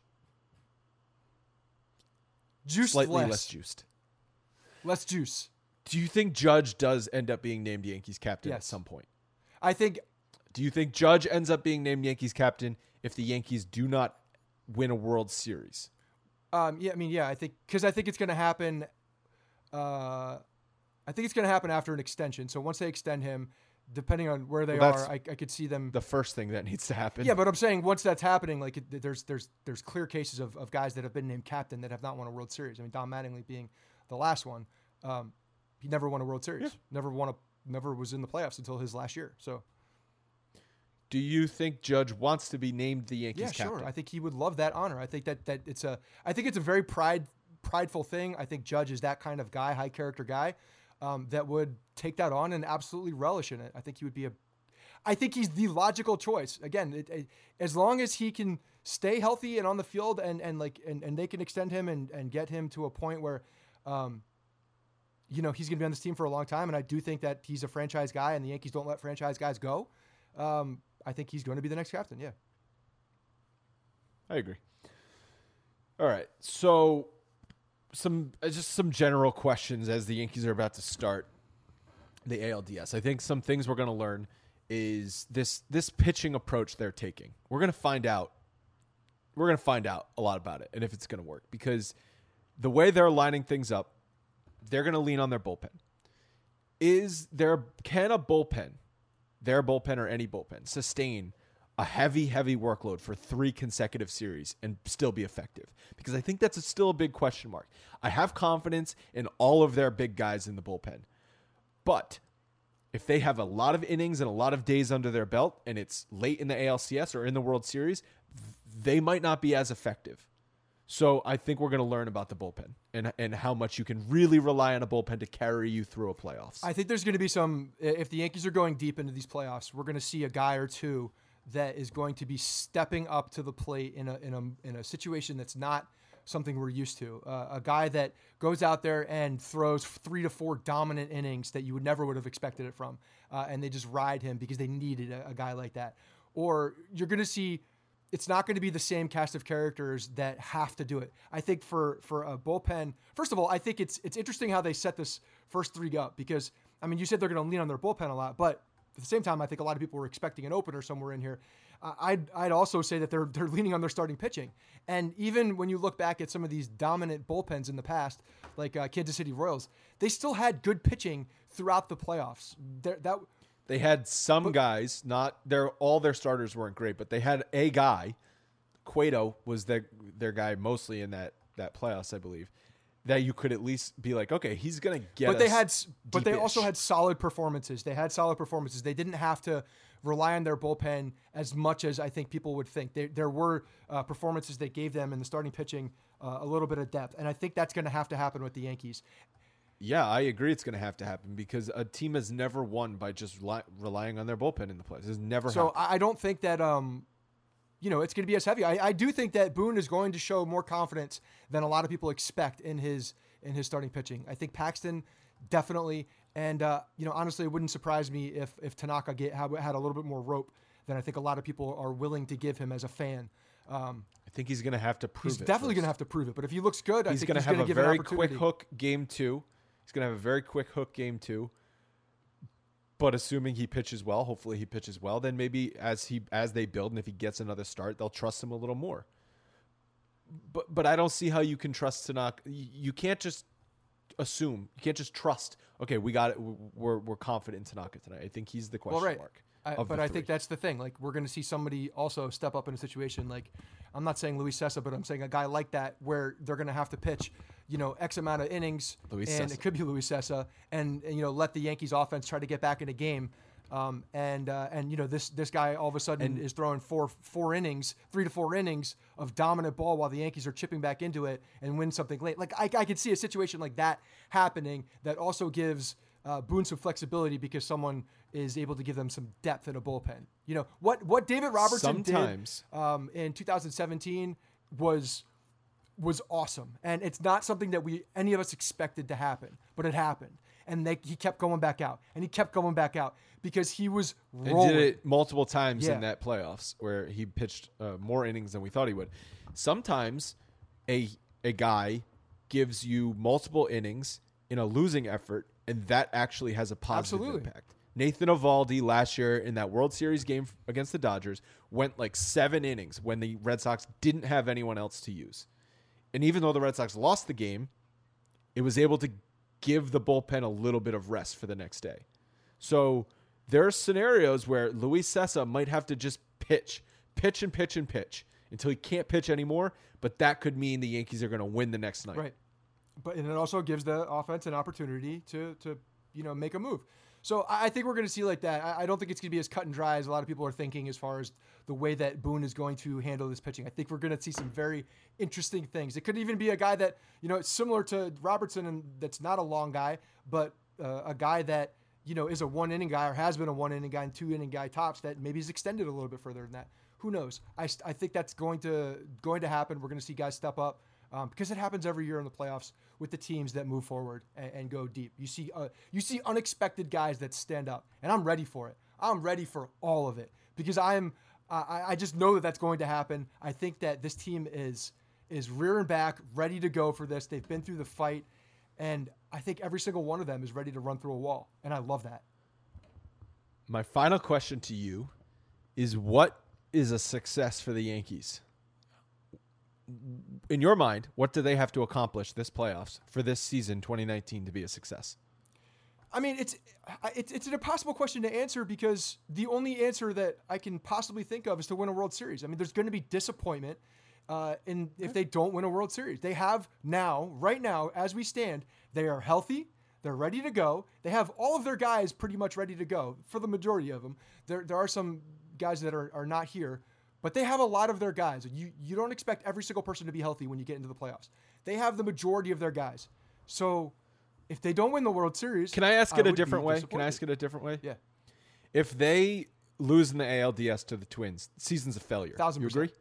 Juiced slightly less. less juiced. Less juice. Do you think Judge does end up being named Yankees captain at some point? Do you think Judge ends up being named Yankees captain if the Yankees do not win a World Series? I think it's going to happen. I think it's going to happen after an extension. So once they extend him, depending on where they are, I could see them. The first thing that needs to happen. Yeah, but I'm saying once that's happening, like there's clear cases of guys that have been named captain that have not won a World Series. I mean, Don Mattingly being the last one. He never won a World Series. Yeah. Never was in the playoffs until his last year. So. Do you think Judge wants to be named the Yankees captain? Yeah, sure. I think he would love that honor. I think that it's a very prideful thing. I think Judge is that kind of guy, high character guy, that would take that on and absolutely relish in it. I think he would be I think he's the logical choice. Again, as long as he can stay healthy and on the field and they can extend him and get him to a point where, he's going to be on this team for a long time. And I do think that he's a franchise guy, and the Yankees don't let franchise guys go. I think he's going to be the next captain. Yeah. I agree. All right. So some general questions as the Yankees are about to start the ALDS. I think some things we're going to learn is this pitching approach they're taking. We're going to find out a lot about it and if it's going to work, because the way they're lining things up, they're going to lean on their bullpen. Can a bullpen, their bullpen or any bullpen, sustain a heavy workload for 3 consecutive series and still be effective? Because I think that's still a big question mark. I have confidence in all of their big guys in the bullpen. But if they have a lot of innings and a lot of days under their belt and it's late in the ALCS or in the World Series, they might not be as effective. So I think we're going to learn about the bullpen and how much you can really rely on a bullpen to carry you through a playoffs. I think there's going to be some, if the Yankees are going deep into these playoffs, we're going to see a guy or two that is going to be stepping up to the plate in a situation that's not something we're used to. A guy that goes out there and throws 3 to 4 dominant innings that you never would have expected it from, and they just ride him because they needed a guy like that. Or you're going to see, it's not going to be the same cast of characters that have to do it. I think for a bullpen, first of all, I think it's interesting how they set this first 3 up because, I mean, you said they're going to lean on their bullpen a lot, but at the same time, I think a lot of people were expecting an opener somewhere in here. I'd also say that they're leaning on their starting pitching. And even when you look back at some of these dominant bullpens in the past, like Kansas City Royals, they still had good pitching throughout the playoffs. They had some guys, all their starters weren't great, but they had a guy. Cueto was their guy mostly in that playoffs, I believe. That you could at least be like, okay, he's gonna get. But they also had solid performances. They didn't have to rely on their bullpen as much as I think people would think. There were performances that gave them in the starting pitching a little bit of depth, and I think that's going to have to happen with the Yankees. Yeah, I agree. It's going to have to happen because a team has never won by just relying on their bullpen in the playoffs. It's never happened. So I don't think that it's going to be as heavy. I do think that Boone is going to show more confidence than a lot of people expect in his starting pitching. I think Paxton definitely, and honestly, it wouldn't surprise me if Tanaka had a little bit more rope than I think a lot of people are willing to give him as a fan. I think he's going to have to prove it. He's definitely going to have to prove it. But if he looks good, I think he's going to have a give very an quick hook game 2. He's going to have a very quick hook game 2. But assuming he pitches well, hopefully he pitches well, then maybe as they build and if he gets another start, they'll trust him a little more. But I don't see how you can trust Tanaka. You can't just assume. You can't just trust. Okay, we got it. We're confident in Tanaka tonight. I think he's the question mark. I think that's the thing. Like, we're going to see somebody also step up in a situation like, I'm not saying Luis Cessa, but I'm saying a guy like that where they're going to have to pitch, X amount of innings, it could be Luis Cessa, and let the Yankees offense try to get back in a game. This guy all of a sudden is throwing 3 to 4 innings of dominant ball while the Yankees are chipping back into it and win something late. Like I could see a situation like that happening that also gives Boone some flexibility because someone is able to give them some depth in a bullpen. What David Robertson did in 2017 was awesome, and it's not something that any of us expected to happen, but it happened. And he kept going back out, and he kept going back out because he was rolling. And did it multiple times in that playoffs where he pitched more innings than we thought he would. Sometimes a guy gives you multiple innings in a losing effort, and that actually has a positive impact. Nathan Eovaldi last year in that World Series game against the Dodgers went like 7 innings when the Red Sox didn't have anyone else to use. And even though the Red Sox lost the game, it was able to give the bullpen a little bit of rest for the next day. So there are scenarios where Luis Cessa might have to just pitch until he can't pitch anymore, but that could mean the Yankees are going to win the next night. Right. And it also gives the offense an opportunity to make a move. So I think we're going to see like that. I don't think it's going to be as cut and dry as a lot of people are thinking as far as the way that Boone is going to handle this pitching. I think we're going to see some very interesting things. It could even be a guy that, it's similar to Robertson, and that's not a long guy, but a guy that, is a 1-inning guy or has been a 1-inning guy and 2-inning guy tops that maybe is extended a little bit further than that. Who knows? I think that's going to happen. We're going to see guys step up. Because it happens every year in the playoffs with the teams that move forward and go deep. You see unexpected guys that stand up, and I'm ready for it. I'm ready for all of it because I just know that that's going to happen. I think that this team is rearing back, ready to go for this. They've been through the fight, and I think every single one of them is ready to run through a wall, and I love that. My final question to you is, what is a success for the Yankees? In your mind, what do they have to accomplish this playoffs for this season 2019 to be a success? I mean, it's an impossible question to answer because the only answer that I can possibly think of is to win a World Series. I mean, there's going to be disappointment if they don't win a World Series. They have right now, as we stand, they are healthy. They're ready to go. They have all of their guys pretty much ready to go for the majority of them. There are some guys that are not here. But they have a lot of their guys. You don't expect every single person to be healthy when you get into the playoffs. They have the majority of their guys. So if they don't win the World Series, Can I ask it a would be different way? Yeah, If they lose in the ALDS to the Twins, the season's a failure. 1,000%. You agree?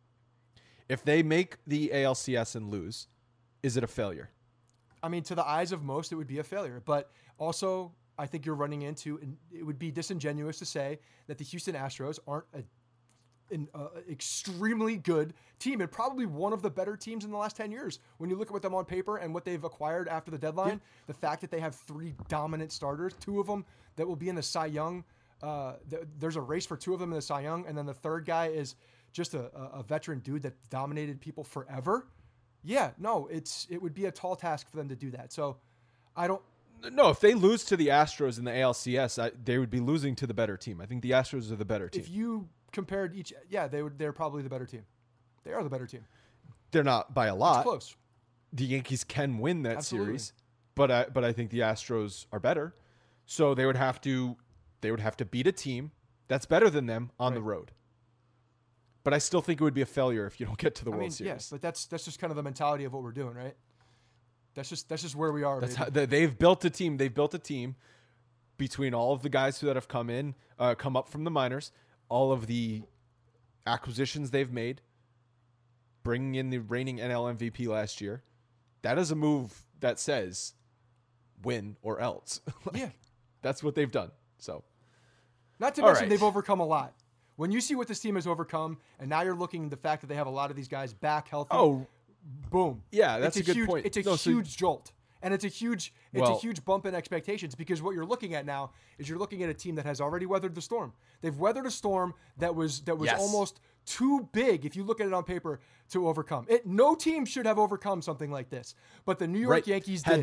If they make the ALCS and lose, is it a failure? I mean, to the eyes of most, it would be a failure. But also, I think you're running into, and it would be disingenuous to say that the Houston Astros aren't an extremely good team and probably one of the better teams in the last 10 years. When you look at them on paper and what they've acquired after the deadline, the fact that they have 3 dominant starters, 2 of them that will be in the Cy Young, there's a race for 2 of them in the Cy Young, and then the third guy is just a veteran dude that dominated people forever. Yeah, no, it would be a tall task for them to do that. So I don't. No, if they lose to the Astros in the ALCS, they would be losing to the better team. I think the Astros are the better team. If you compared each, yeah, they're probably the better team. They are the better team. They're not by a lot. It's close. The Yankees can win that Absolutely. series, but I think the Astros are better. So they would have to beat a team that's better than them on the road. But I still think it would be a failure if you don't get to the World Series. Yes, but that's just kind of the mentality of what we're doing, right? That's just where we are. That's baby. how they've built a team. They've built a team between all of the guys that have come up from the minors, all of the acquisitions they've made, bringing in the reigning NL MVP last year. That is a move that says win or else. Yeah. That's what they've done. So, Not to All mention right. they've overcome a lot. When you see what this team has overcome, and now you're looking at the fact that they have a lot of these guys back healthy. oh, Boom. yeah, that's It's a good huge, point. It's a No, so- huge jolt. And it's a huge Well- huge bump in expectations because what you're looking at now is you're looking at a team that has already weathered the storm. They've weathered a storm that was Yes. almost too big if you look at it on paper to overcome. No team should have overcome something like this. But the New York Yankees did.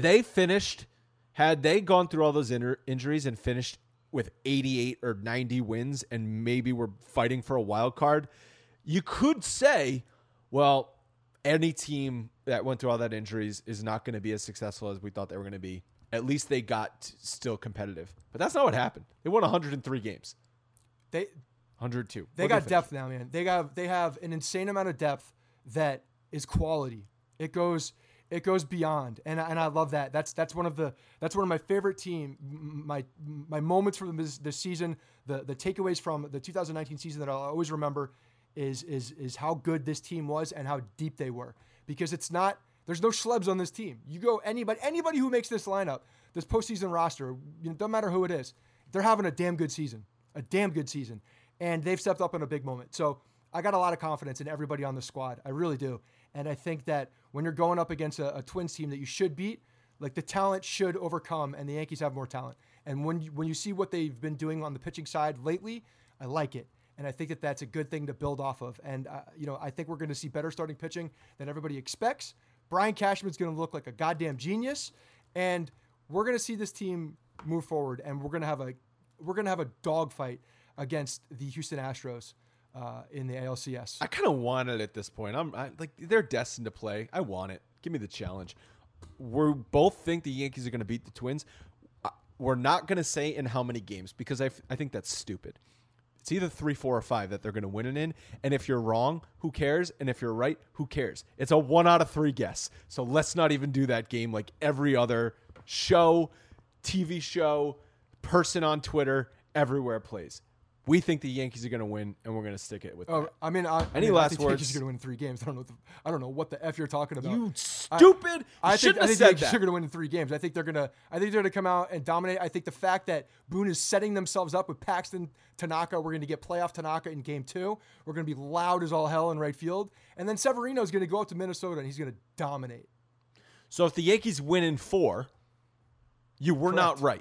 Had they gone through all those injuries and finished with 88 or 90 wins and maybe were fighting for a wild card, you could say, well, any team that went through all that injuries is not going to be as successful as we thought they were going to be. At least they got still competitive. But that's not what happened. They won 103 games. They 102. They got depth now, man. They have an insane amount of depth that is quality. It goes beyond, and I love that. That's one of my favorite team. My moments from this season, the takeaways from the 2019 season that I'll always remember is how good this team was and how deep they were. Because there's no schlubs on this team. You go anybody who makes this lineup, this postseason roster, don't matter who it is, they're having a damn good season, and they've stepped up in a big moment. So I got a lot of confidence in everybody on the squad. I really do. And I think that when you're going up against a Twins team that you should beat, like the talent should overcome, and the Yankees have more talent. And when you see what they've been doing on the pitching side lately, I like it. And I think that that's a good thing to build off of. And, I think we're going to see better starting pitching than everybody expects. Brian Cashman's going to look like a goddamn genius. And we're going to see this team move forward. And we're going to have a dogfight against the Houston Astros in the ALCS. I kind of want it at this point. They're destined to play. I want it. Give me the challenge. We both think the Yankees are going to beat the Twins. We're not going to say in how many games because I think that's stupid. It's either 3, 4, or 5 that they're going to win it in. And if you're wrong, who cares? And if you're right, who cares? It's a 1 out of 3 guess. So let's not even do that game like every other show, TV show, person on Twitter, everywhere plays. We think the Yankees are going to win, and we're going to stick it with that. I think last the words? Yankees are going to win 3 games. I don't know what the F you're talking about. You stupid! I think shouldn't have the said Yankees that. are going to win in 3 games. I think they're going to come out and dominate. I think the fact that Boone is setting themselves up with Paxton, Tanaka, we're going to get playoff Tanaka in game 2. We're going to be loud as all hell in right field. And then Severino is going to go up to Minnesota and he's going to dominate. So if the Yankees win in 4, you were not right.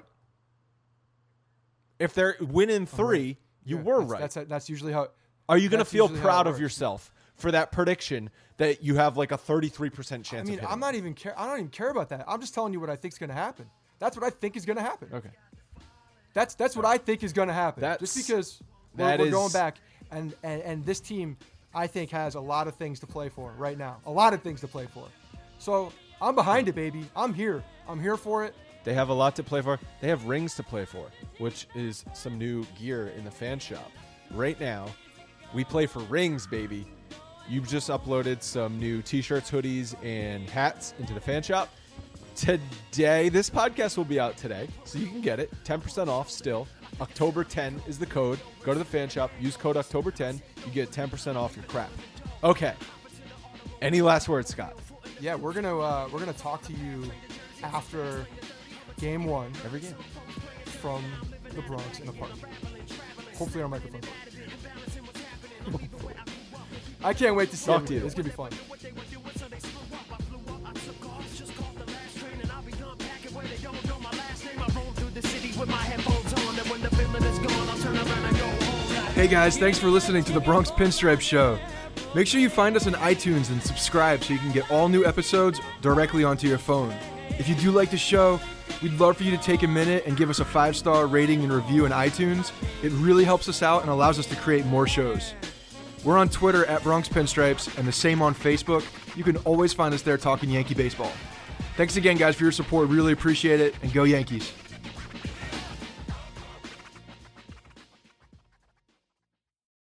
If they're win in 3, you were right. That's usually how. Are you going to that's feel usually how it proud of works. yourself for that prediction that you have like a 33% chance I of mean, hitting? I don't even care about that. I'm just telling you what I think is going to happen. That's what I think is going to happen. Okay. That's what I think is going to happen. Just because we're going back, and this team, I think, has a lot of things to play for right now. A lot of things to play for. So I'm behind it, baby. I'm here. I'm here for it. They have a lot to play for. They have rings to play for, which is some new gear in the fan shop. Right now, We play for rings, baby. You've just uploaded some new t-shirts, hoodies, and hats into the fan shop. Today, this podcast will be out today, so you can get it. 10% off still. October 10 is the code. Go to the fan shop, use code October 10. You get 10% off your crap. Okay. Any last words, Scott? Yeah, we're gonna talk to you after game 1. Every game. From the Bronx in a park. Hopefully our microphone works. I can't wait to see Talk to you. It's gonna be fun. Hey guys, thanks for listening to the Bronx Pinstripe Show. Make sure you find us on iTunes and subscribe so you can get all new episodes directly onto your phone. If you do like the show, we'd love for you to take a minute and give us a 5-star rating and review in iTunes. It really helps us out and allows us to create more shows. We're on Twitter at Bronx Pinstripes and the same on Facebook. You can always find us there talking Yankee baseball. Thanks again, guys, for your support. Really appreciate it, and go Yankees.